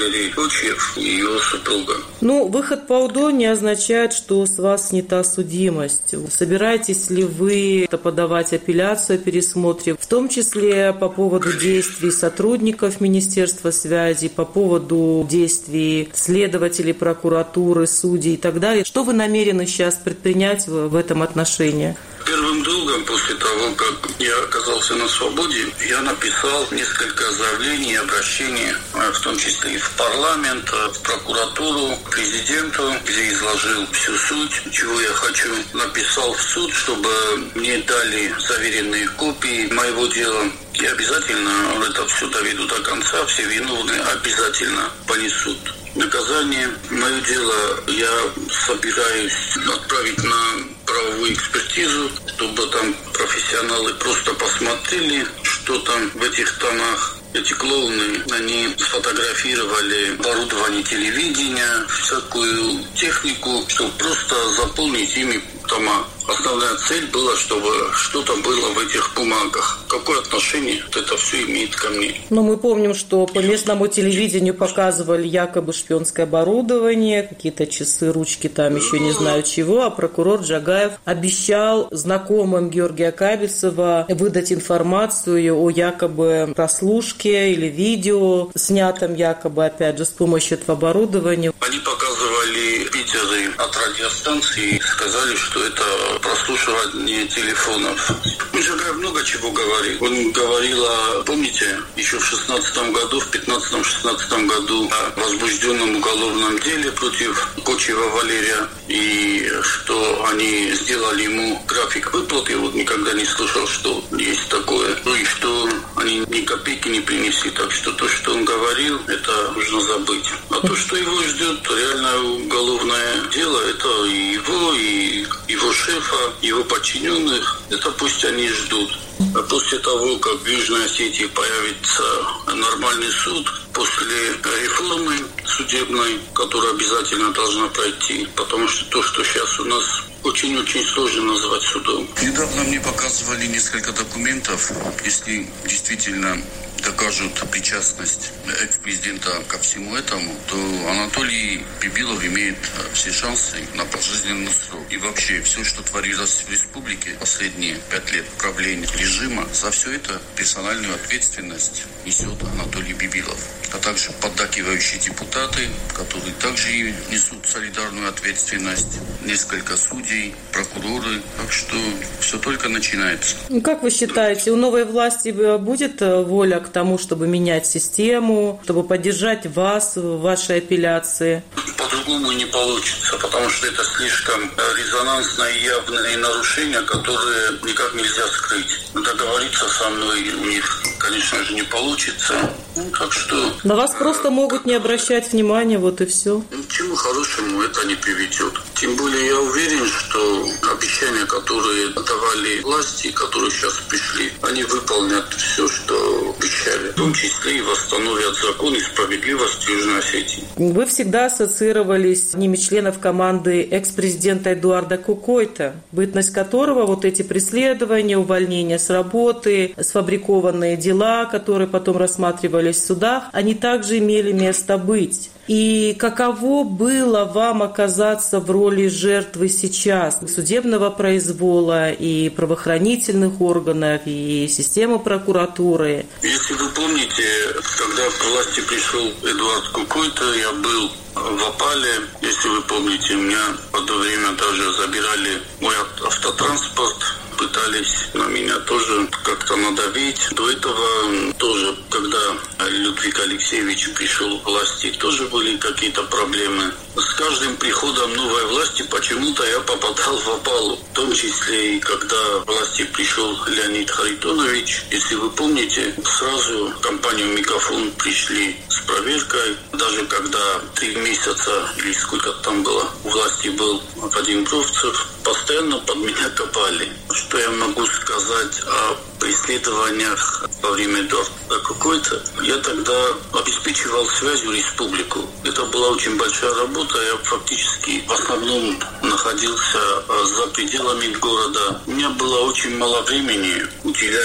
Мачев и его супруга. Выход по УДО не означает, что с вас снята судимость. Собираетесь ли вы подавать апелляцию о пересмотре, в том числе по поводу действий сотрудников Министерства связи, по поводу действий следователей, прокуратуры, судей и так далее? Что вы намерены сейчас предпринять в этом отношении? Первым долгом после того, как я оказался на свободе, я написал несколько заявлений и обращений, в том числе и в парламент, в прокуратуру, к президенту, где изложил всю суть, чего я хочу. Написал в суд, чтобы мне дали заверенные копии моего дела. И обязательно это все доведу до конца, все виновные обязательно понесут наказание. Мое дело я собираюсь отправить на правовую экспертизу, чтобы там профессионалы просто посмотрели, что там в этих томах. Эти клоуны, они сфотографировали оборудование телевидения, всякую технику, чтобы просто заполнить ими тома. Основная цель была, чтобы что-то было в этих бумагах. Какое отношение это все имеет ко мне? Мы помним, что по местному телевидению показывали якобы шпионское оборудование, какие-то часы, ручки, там еще не знаю чего, а прокурор Джагаев обещал знакомым Георгия Кабельцева выдать информацию о якобы прослушке или видео, снятом якобы, опять же, с помощью этого оборудования. Они показывали Питеры от радиостанции и сказали, что это прослушивание телефонов. Джагаев много чего говорил. Он говорил помните, еще в 16 году, в 15-16 году о возбужденном уголовном деле против Кочева Валерия, и что они сделали ему график выплаты. Вот никогда не слышал, что есть такое. И что они ни копейки не принесли. Так что то, что он говорил, это нужно забыть. А то, что его ждет реальное уголовное дело, это и его, и его шефа, его подчиненных, это пусть они ждут. А после того, как в Южной Осетии появится нормальный суд, после реформы судебной, которая обязательно должна пройти, потому что то, что сейчас у нас очень-очень сложно назвать судом. Недавно мне показывали несколько документов, если действительно докажут причастность экс-президента ко всему этому, то Анатолий Бибилов имеет все шансы на пожизненный срок. И вообще, все, что творилось в республике последние 5 лет правления режима, за все это персональную ответственность несет Анатолий Бибилов. А также поддакивающие депутаты, которые также и несут солидарную ответственность, несколько судей, прокуроры. Так что все только начинается. Как вы считаете, у новой власти будет воля к тому, чтобы менять систему, чтобы поддержать вас в вашей апелляции? По-другому не получится, потому что это слишком резонансное и явное нарушение, которое никак нельзя скрыть. Договориться со мной у них, конечно же, не получится. Так что... На вас просто могут не обращать внимания, вот и все. Ничего хорошему это не приведет. Тем более я уверен, что обещания, которые давали власти, которые сейчас пришли, они выполнят все, что обещали. В том числе и восстановят закон и справедливость в Южной Осетии. Вы всегда ассоциировались с одним из членов команды экс-президента Эдуарда Кукойта, бытность которого вот эти преследования, увольнения с работы, сфабрикованные дела, которые потом рассматривались в судах, они также имели место быть. И каково было вам оказаться в роли жертвы сейчас судебного произвола и правоохранительных органов, и системы прокуратуры? Если вы помните, когда к власти пришел Эдуард Кукойта, я был в Опале. Если вы помните, меня в это время даже забирали мой автотранспорт, пытались на меня тоже как-то надавить. До этого тоже, когда Людвиг Алексеевич пришел к власти, тоже были какие-то проблемы. С каждым приходом новой власти почему-то я попадал в Опалу. В том числе и когда к власти пришел Леонид Харитонович. Если вы помните, сразу в компанию «Мегафон» пришли с проверкой. Даже когда 3 месяца или сколько там было у власти был Вадим Бровцев, постоянно под меня копали. Что я могу сказать о преследованиях во время Эдуарда Кукойта? Я тогда обеспечивал связью республику. Это была очень большая работа. Я фактически в основном находился за пределами города. У меня было очень мало времени уделять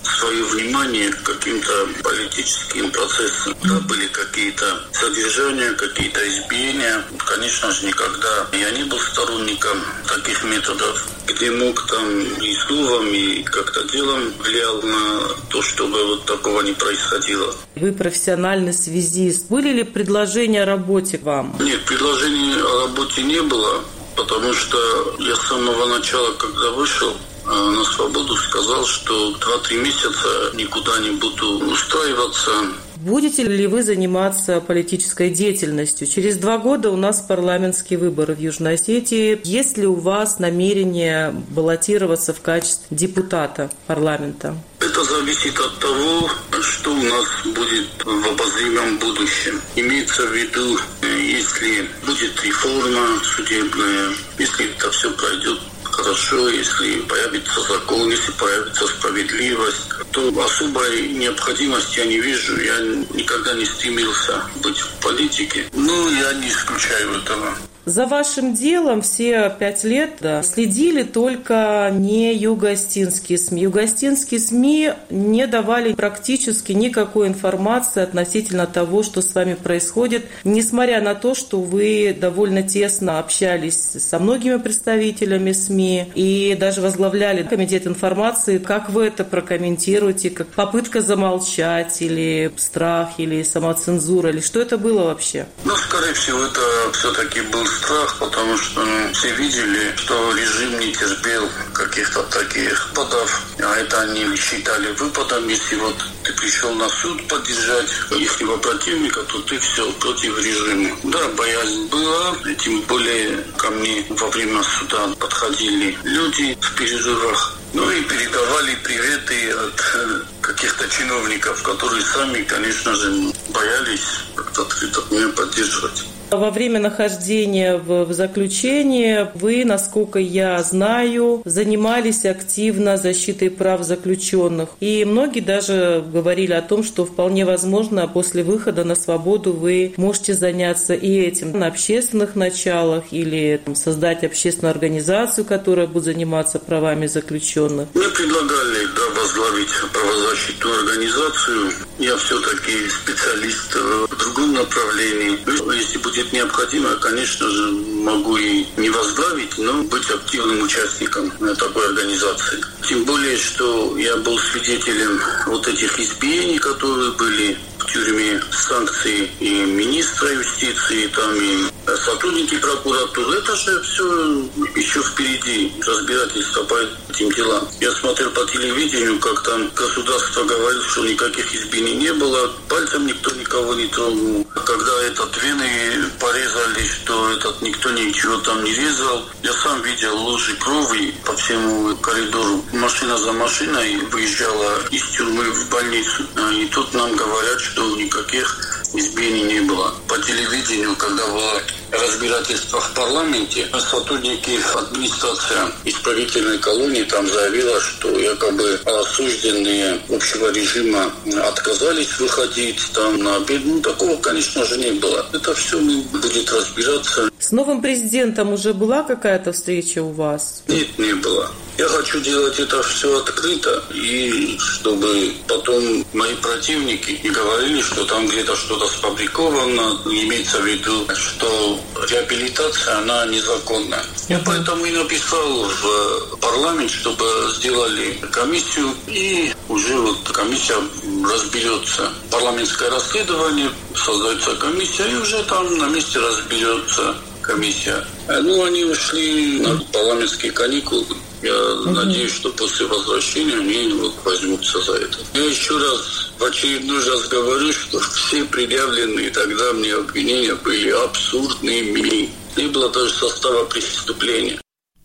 свое внимание к каким-то политическим процессам. Да, были какие-то содержания, какие-то избиения. Конечно же, никогда я не был сторонником таких методов, где мог там и словом, и как-то делом влиял на то, чтобы вот такого не происходило. Вы профессиональный связист. Были ли предложения о работе вам? Нет, предложений о работе не было, потому что я с самого начала, когда вышел на свободу, сказал, что 2-3 месяца никуда не буду устраиваться. Будете ли вы заниматься политической деятельностью? Через 2 года у нас парламентские выборы в Южной Осетии. Есть ли у вас намерение баллотироваться в качестве депутата парламента? Это зависит от того, что у нас будет в обозримом будущем. Имеется в виду, если будет реформа судебная, если это все пройдет хорошо, если появится закон, если появится справедливость, то особой необходимости я не вижу. Я никогда не стремился быть в политике. Но я не исключаю этого. За вашим делом все 5 лет следили только не юго-остинские СМИ. Юго-остинские СМИ не давали практически никакой информации относительно того, что с вами происходит, несмотря на то, что вы довольно тесно общались со многими представителями СМИ и даже возглавляли комитет информации. Как вы это прокомментируете? Как попытка замолчать или страх, или самоцензура, или что это было вообще? Скорее всего, это все-таки был страх, потому что все видели, что режим не терпел каких-то таких выпадов, а это они считали выпадом. Если вот ты пришел на суд поддержать ихнего противника, то ты все против режима. Да, боязнь была, тем более ко мне во время суда подходили люди в перерывах, и передавали приветы от каких-то чиновников, которые сами, конечно же, боялись как-то открыто меня поддерживать. Во время нахождения в заключении вы, насколько я знаю, занимались активно защитой прав заключенных. И многие даже говорили о том, что вполне возможно после выхода на свободу вы можете заняться и этим на общественных началах или создать общественную организацию, которая будет заниматься правами заключенных. Мне предлагали возглавить правозащитную организацию. Я все-таки специалист в другом направлении. Если будет необходимо, конечно же, могу и не возглавить, но быть активным участником такой организации. Тем более, что я был свидетелем вот этих избиений, которые были в тюрьме, санкции и министра юстиции, там и сотрудники прокуратуры. Это же все еще впереди, разбирательство по этим делам. Я смотрел по телевидению, как там государство говорит, что никаких избиений не было, пальцем никто никого не тронул. Когда вены порезали, что никто ничего там не резал. Я сам видел лужи крови по всему коридору. Машина за машиной выезжала из тюрьмы в больницу. И тут нам говорят, что никаких избиений не было. По телевидению, когда было разбирательство в парламенте, сотрудники администрации исправительной колонии там заявила, что якобы осужденные общего режима отказались выходить там на обед. Такого, конечно же, не было. Это все будет разбираться. С новым президентом уже была какая-то встреча у вас? Нет, не было. Я хочу делать это все открыто, и чтобы потом мои противники не говорили, что там где-то что-то сфабриковано, имеется в виду, что реабилитация, она незаконна. Я поэтому и написал в парламент, чтобы сделали комиссию, и уже комиссия разберется. Парламентское расследование, создается комиссия, и уже там на месте разберется комиссия. Они ушли на парламентские каникулы. Я надеюсь, что после возвращения они возьмутся за это. Я еще раз, в очередной раз говорю, что все предъявленные тогда мне обвинения были абсурдными. Не было даже состава преступления.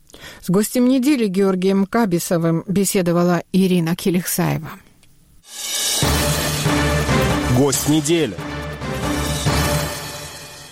С гостем недели Георгием Кабисовым беседовала Ирина Килихсаева. Гость недели.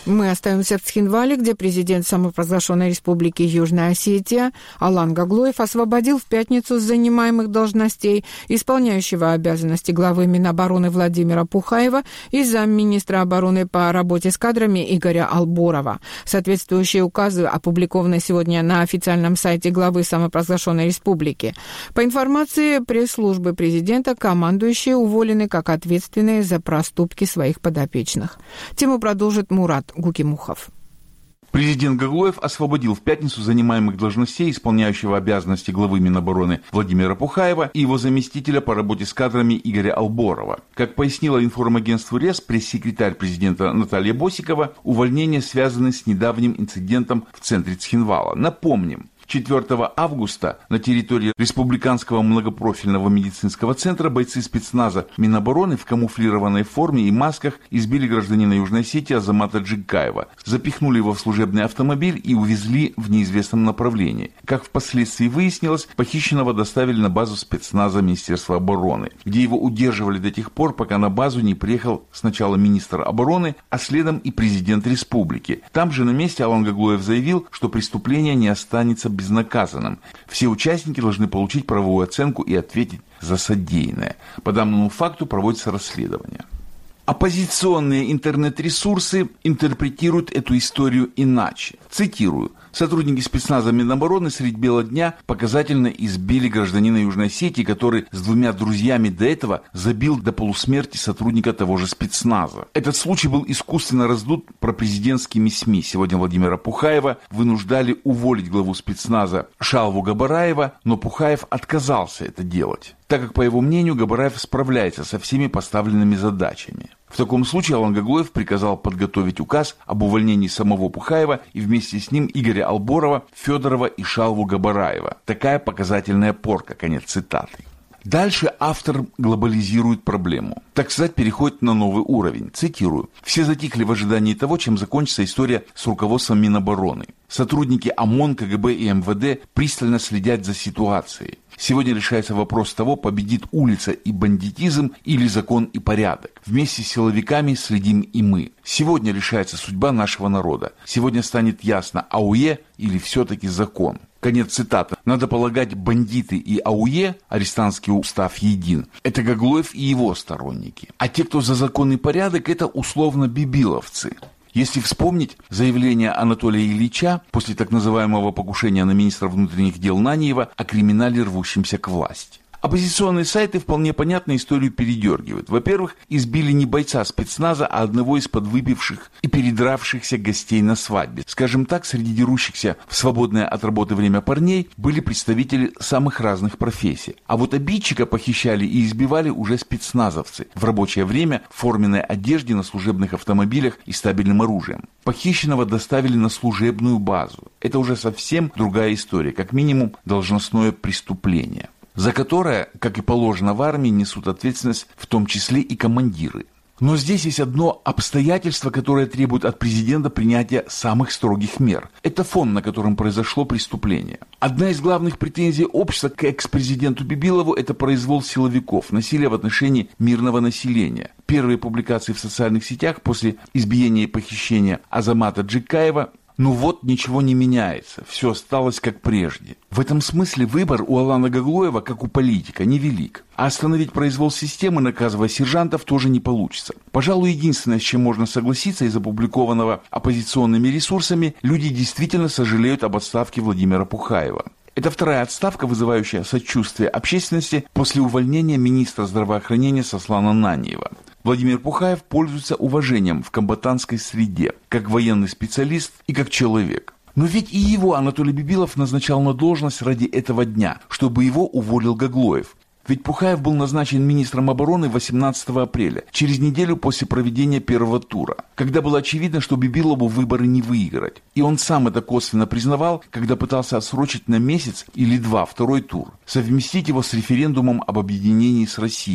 Мы остаемся в Цхинвале, где президент самопровозглашенной республики Южная Осетия Алан Гаглоев освободил в пятницу с занимаемых должностей исполняющего обязанности главы Минобороны Владимира Пухаева и замминистра обороны по работе с кадрами Игоря Алборова. Соответствующие указы опубликованы сегодня на официальном сайте главы самопровозглашенной республики. По информации пресс-службы президента, командующие уволены как ответственные за проступки своих подопечных. Тему продолжит Мурат Гукимухов. Президент Гаглоев освободил в пятницу занимаемых должностей исполняющего обязанности главы Минобороны Владимира Пухаева и его заместителя по работе с кадрами Игоря Алборова. Как пояснила информагентству РЕС пресс-секретарь президента Наталья Босикова, увольнения связаны с недавним инцидентом в центре Цхинвала. Напомним, 4 августа на территории Республиканского многопрофильного медицинского центра бойцы спецназа Минобороны в камуфлированной форме и масках избили гражданина Южной Осетии Азамата Джигкаева, запихнули его в служебный автомобиль и увезли в неизвестном направлении. Как впоследствии выяснилось, похищенного доставили на базу спецназа Министерства обороны, где его удерживали до тех пор, пока на базу не приехал сначала министр обороны, а следом и президент республики. Там же на месте Алан Гаглоев заявил, что преступление не останется безнаказанным. Все участники должны получить правовую оценку и ответить за содеянное. По данному факту проводится расследование. Оппозиционные интернет-ресурсы интерпретируют эту историю иначе. Цитирую. Сотрудники спецназа Минобороны средь бела дня показательно избили гражданина Южной Осетии, который с 2 друзьями до этого забил до полусмерти сотрудника того же спецназа. Этот случай был искусственно раздут пропрезидентскими СМИ. Сегодня Владимира Пухаева вынуждали уволить главу спецназа Шалву Габараева, но Пухаев отказался это делать, так как, по его мнению, Габараев справляется со всеми поставленными задачами. В таком случае Алан Гаглоев приказал подготовить указ об увольнении самого Пухаева и вместе с ним Игоря Алборова, Федорова и Шалву Габараева. Такая показательная порка. Конец цитаты. Дальше автор глобализирует проблему. Так сказать, переходит на новый уровень. Цитирую. «Все затихли в ожидании того, чем закончится история с руководством Минобороны. Сотрудники ОМОН, КГБ и МВД пристально следят за ситуацией. Сегодня решается вопрос того, победит улица и бандитизм или закон и порядок. Вместе с силовиками следим и мы. Сегодня решается судьба нашего народа. Сегодня станет ясно, АУЕ или все-таки закон». Конец цитаты. Надо полагать, бандиты и АУЕ, арестантский устав един, это Гаглоев и его сторонники. А те, кто за закон и порядок, это условно бибиловцы. Если вспомнить заявление Анатолия Ильича после так называемого покушения на министра внутренних дел Наньева о криминале, рвущемся к власти. Оппозиционные сайты вполне понятно историю передергивают. Во-первых, избили не бойца спецназа, а одного из подвыпивших и передравшихся гостей на свадьбе. Скажем так, среди дерущихся в свободное от работы время парней были представители самых разных профессий. А вот обидчика похищали и избивали уже спецназовцы в рабочее время в форменной одежде, на служебных автомобилях и стабильным оружием. Похищенного доставили на служебную базу. Это уже совсем другая история, как минимум должностное преступление, за которое, как и положено в армии, несут ответственность в том числе и командиры. Но здесь есть одно обстоятельство, которое требует от президента принятия самых строгих мер. Это фон, на котором произошло преступление. Одна из главных претензий общества к экс-президенту Бибилову – это произвол силовиков, насилие в отношении мирного населения. Первые публикации в социальных сетях после избиения и похищения Азамата Джигкаева: ну вот, ничего не меняется, все осталось как прежде. В этом смысле выбор у Алана Гаглоева, как у политика, невелик. А остановить произвол системы, наказывая сержантов, тоже не получится. Пожалуй, единственное, с чем можно согласиться из опубликованного оппозиционными ресурсами, люди действительно сожалеют об отставке Владимира Пухаева. Это вторая отставка, вызывающая сочувствие общественности после увольнения министра здравоохранения Сослана Наньева. Владимир Пухаев пользуется уважением в комбатантской среде, как военный специалист и как человек. Но ведь и его Анатолий Бибилов назначал на должность ради этого дня, чтобы его уволил Гаглоев. Ведь Пухаев был назначен министром обороны 18 апреля, через неделю после проведения первого тура, когда было очевидно, что Бибилову выборы не выиграть. И он сам это косвенно признавал, когда пытался отсрочить на месяц или два второй тур, совместить его с референдумом об объединении с Россией. В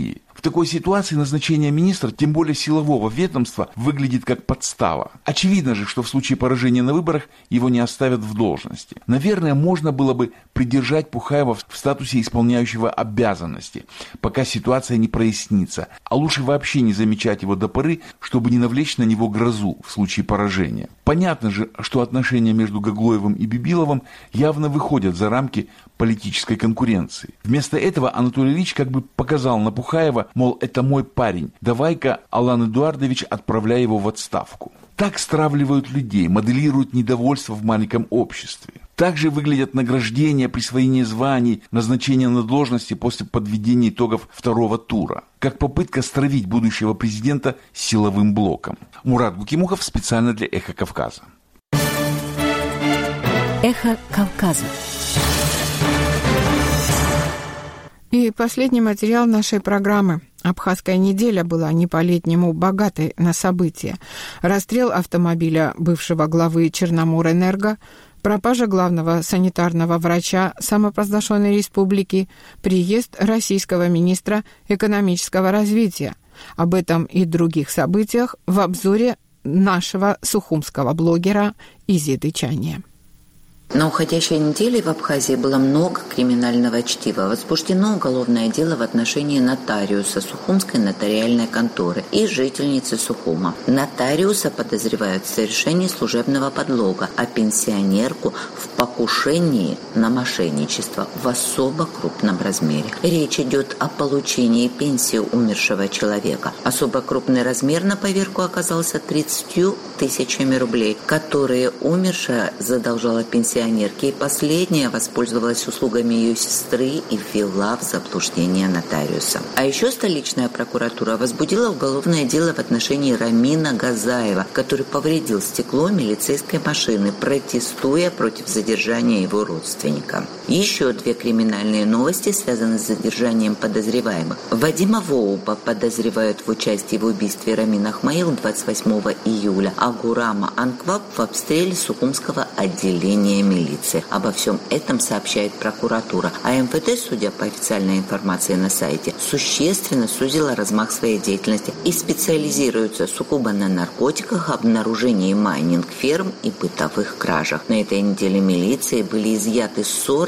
такой ситуации назначение министра, тем более силового ведомства, выглядит как подстава. Очевидно же, что в случае поражения на выборах его не оставят в должности. Наверное, можно было бы придержать Пухаева в статусе исполняющего обязанности, пока ситуация не прояснится, а лучше вообще не замечать его до поры, чтобы не навлечь на него грозу в случае поражения. Понятно же, что отношения между Гаглоевым и Бибиловым явно выходят за рамки политической конкуренции. Вместо этого Анатолий Ильич как бы показал на Пухаева, мол, это мой парень, давай-ка, Алан Эдуардович, отправляй его в отставку. Так стравливают людей, моделируют недовольство в маленьком обществе. Также выглядят награждения, присвоение званий, назначение на должности после подведения итогов второго тура, как попытка стравить будущего президента силовым блоком. Мурат Гукимухов специально для «Эхо Кавказа». «Эхо Кавказа». И последний материал нашей программы. Абхазская неделя была не по-летнему богатой на события. Расстрел автомобиля бывшего главы Черноморэнерго, пропажа главного санитарного врача самопровозглашенной республики, приезд российского министра экономического развития. Об этом и других событиях в обзоре нашего сухумского блогера Изиды Чания. На уходящей неделе в Абхазии было много криминального чтива. Возбуждено уголовное дело в отношении нотариуса Сухумской нотариальной конторы и жительницы Сухума. Нотариуса подозревают в совершении служебного подлога, а пенсионерку в покушении на мошенничество в особо крупном размере. Речь идет о получении пенсии умершего человека. Особо крупный размер на поверку оказался 30 тысячами рублей, которые умершая задолжала пенсионерке, и последняя воспользовалась услугами ее сестры и ввела в заблуждение нотариуса. А еще столичная прокуратура возбудила уголовное дело в отношении Рамина Газаева, который повредил стекло милицейской машины, протестуя против задержания его родственника. Еще две криминальные новости связаны с задержанием подозреваемых. Вадима Воуба подозревают в участии в убийстве Рамина Ахмаил 28 июля, а Гурама Анкваб в обстреле Сухумского отделения милиции. Обо всем этом сообщает прокуратура, а МВД, судя по официальной информации на сайте, существенно сузила размах своей деятельности и специализируется сугубо на наркотиках, обнаружении майнинг-ферм и бытовых кражах. На этой неделе милиции были изъяты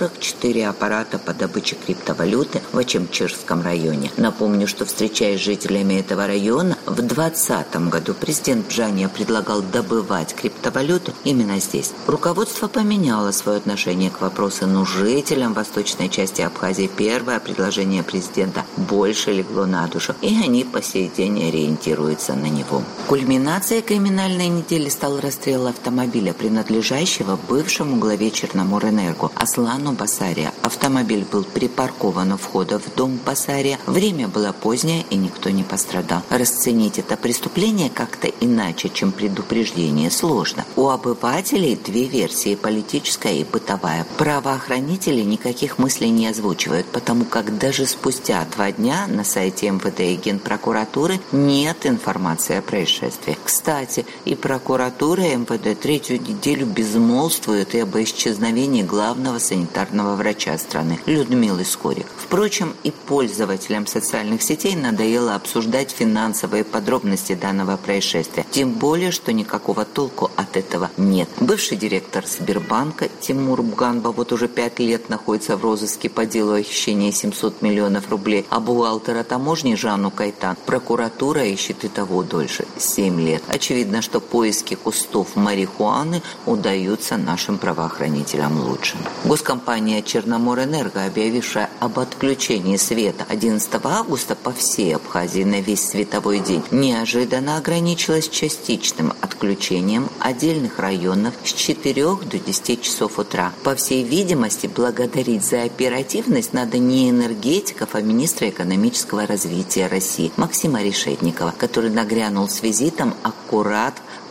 44 аппарата по добыче криптовалюты в Ачемчирском районе. Напомню, что, встречаясь с жителями этого района, в 2020 году президент Бжания предлагал добывать криптовалюту именно здесь. Руководство поменяло свое отношение к вопросу, но жителям восточной части Абхазии первое предложение президента больше легло на душу, и они по сей день ориентируются на него. Кульминацией криминальной недели стал расстрел автомобиля, принадлежащего бывшему главе Черноморэнерго Аслану Басария. Автомобиль был припаркован у входа в дом Басария. Время было позднее, и никто не пострадал. Расценить это преступление как-то иначе, чем предупреждение, сложно. У обывателей две версии – политическая и бытовая. Правоохранители никаких мыслей не озвучивают, потому как даже спустя 2 дня на сайте МВД и Генпрокуратуры нет информации о происшествии. Кстати, и прокуратура, и МВД 3-ю неделю безмолвствуют и об исчезновении главного санитарного врача страны Людмилы Скорик. Впрочем, и пользователям социальных сетей надоело обсуждать финансовые подробности данного происшествия. Тем более, что никакого толку от этого нет. Бывший директор Сбербанка Тимур Буганба вот уже 5 лет находится в розыске по делу о хищении 700 миллионов рублей, а бухгалтера таможни Жанну Кайтан прокуратура ищет и того дольше – 7 лет. Очевидно, что поиски кустов марихуаны удаются нашим правоохранителям лучше. Госкомпания Черноморэнерго, объявившая об отключении света 11 августа по всей Абхазии на весь световой день, неожиданно ограничилась частичным отключением отдельных районов с 4 до 10 часов утра. По всей видимости, благодарить за оперативность надо не энергетиков, а министра экономического развития России Максима Решетникова, который нагрянул с визитом аккурат к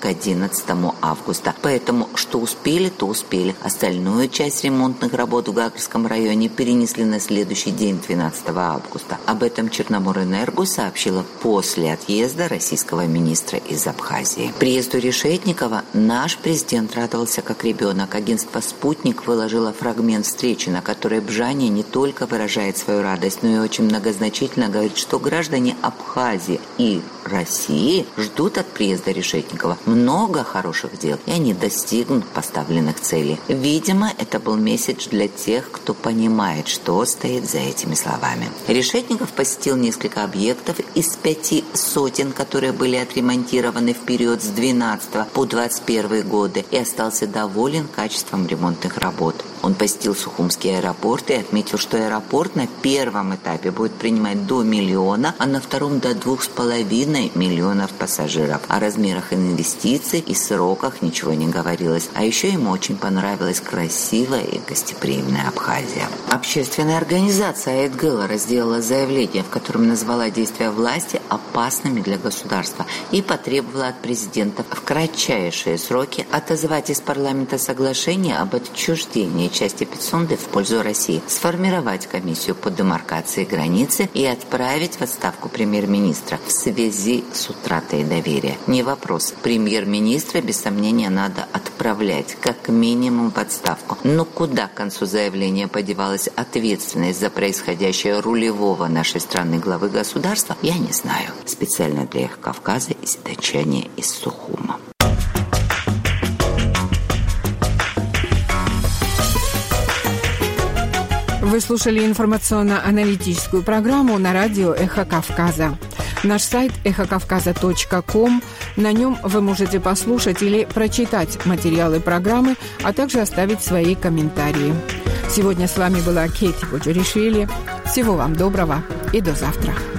к 11 августа. Поэтому, что успели, то успели. Остальную часть ремонтных работ в Гагарском районе перенесли на следующий день, 12 августа. Об этом Черноморэнерго сообщила после отъезда российского министра из Абхазии. Приезду Решетникова наш президент радовался как ребенок. Агентство «Спутник» выложило фрагмент встречи, на которой Бжаня не только выражает свою радость, но и очень многозначительно говорит, что граждане Абхазии и России ждут от приезда Решетникова много хороших дел, и они достигнут поставленных целей. Видимо, это был месседж для тех, кто понимает, что стоит за этими словами. Решетников посетил несколько объектов из 5 сотен, которые были отремонтированы в период с 12 по 21 годы, и остался доволен качеством ремонтных работ. Он посетил Сухумский аэропорт и отметил, что аэропорт на первом этапе будет принимать до 1 миллиона, а на втором до 2,5 миллионов пассажиров. О размерах инвестиций и сроках ничего не говорилось. А еще ему очень понравилась красивая и гостеприимная Абхазия. Общественная организация Айд Геллера сделала заявление, в котором назвала действия власти опасными для государства и потребовала от президента в кратчайшие сроки отозвать из парламента соглашение об отчуждении части Пицунды в пользу России, сформировать комиссию по демаркации границы и отправить в отставку премьер-министра в связи с утратой доверия. Не вопрос. Премьер-министра, без сомнения, надо отправлять как минимум в отставку. Но куда к концу заявления подевалась ответственность за происходящее рулевого нашей страны главы государства, я не знаю. Специально для Эхо Кавказа из Дачани из Сухума. Вы слушали информационно-аналитическую программу на радио «Эхо Кавказа». Наш сайт эхокавказа.ком. На нем вы можете послушать или прочитать материалы программы, а также оставить свои комментарии. Сегодня с вами была Кейти Боджоришвили. Всего вам доброго и до завтра.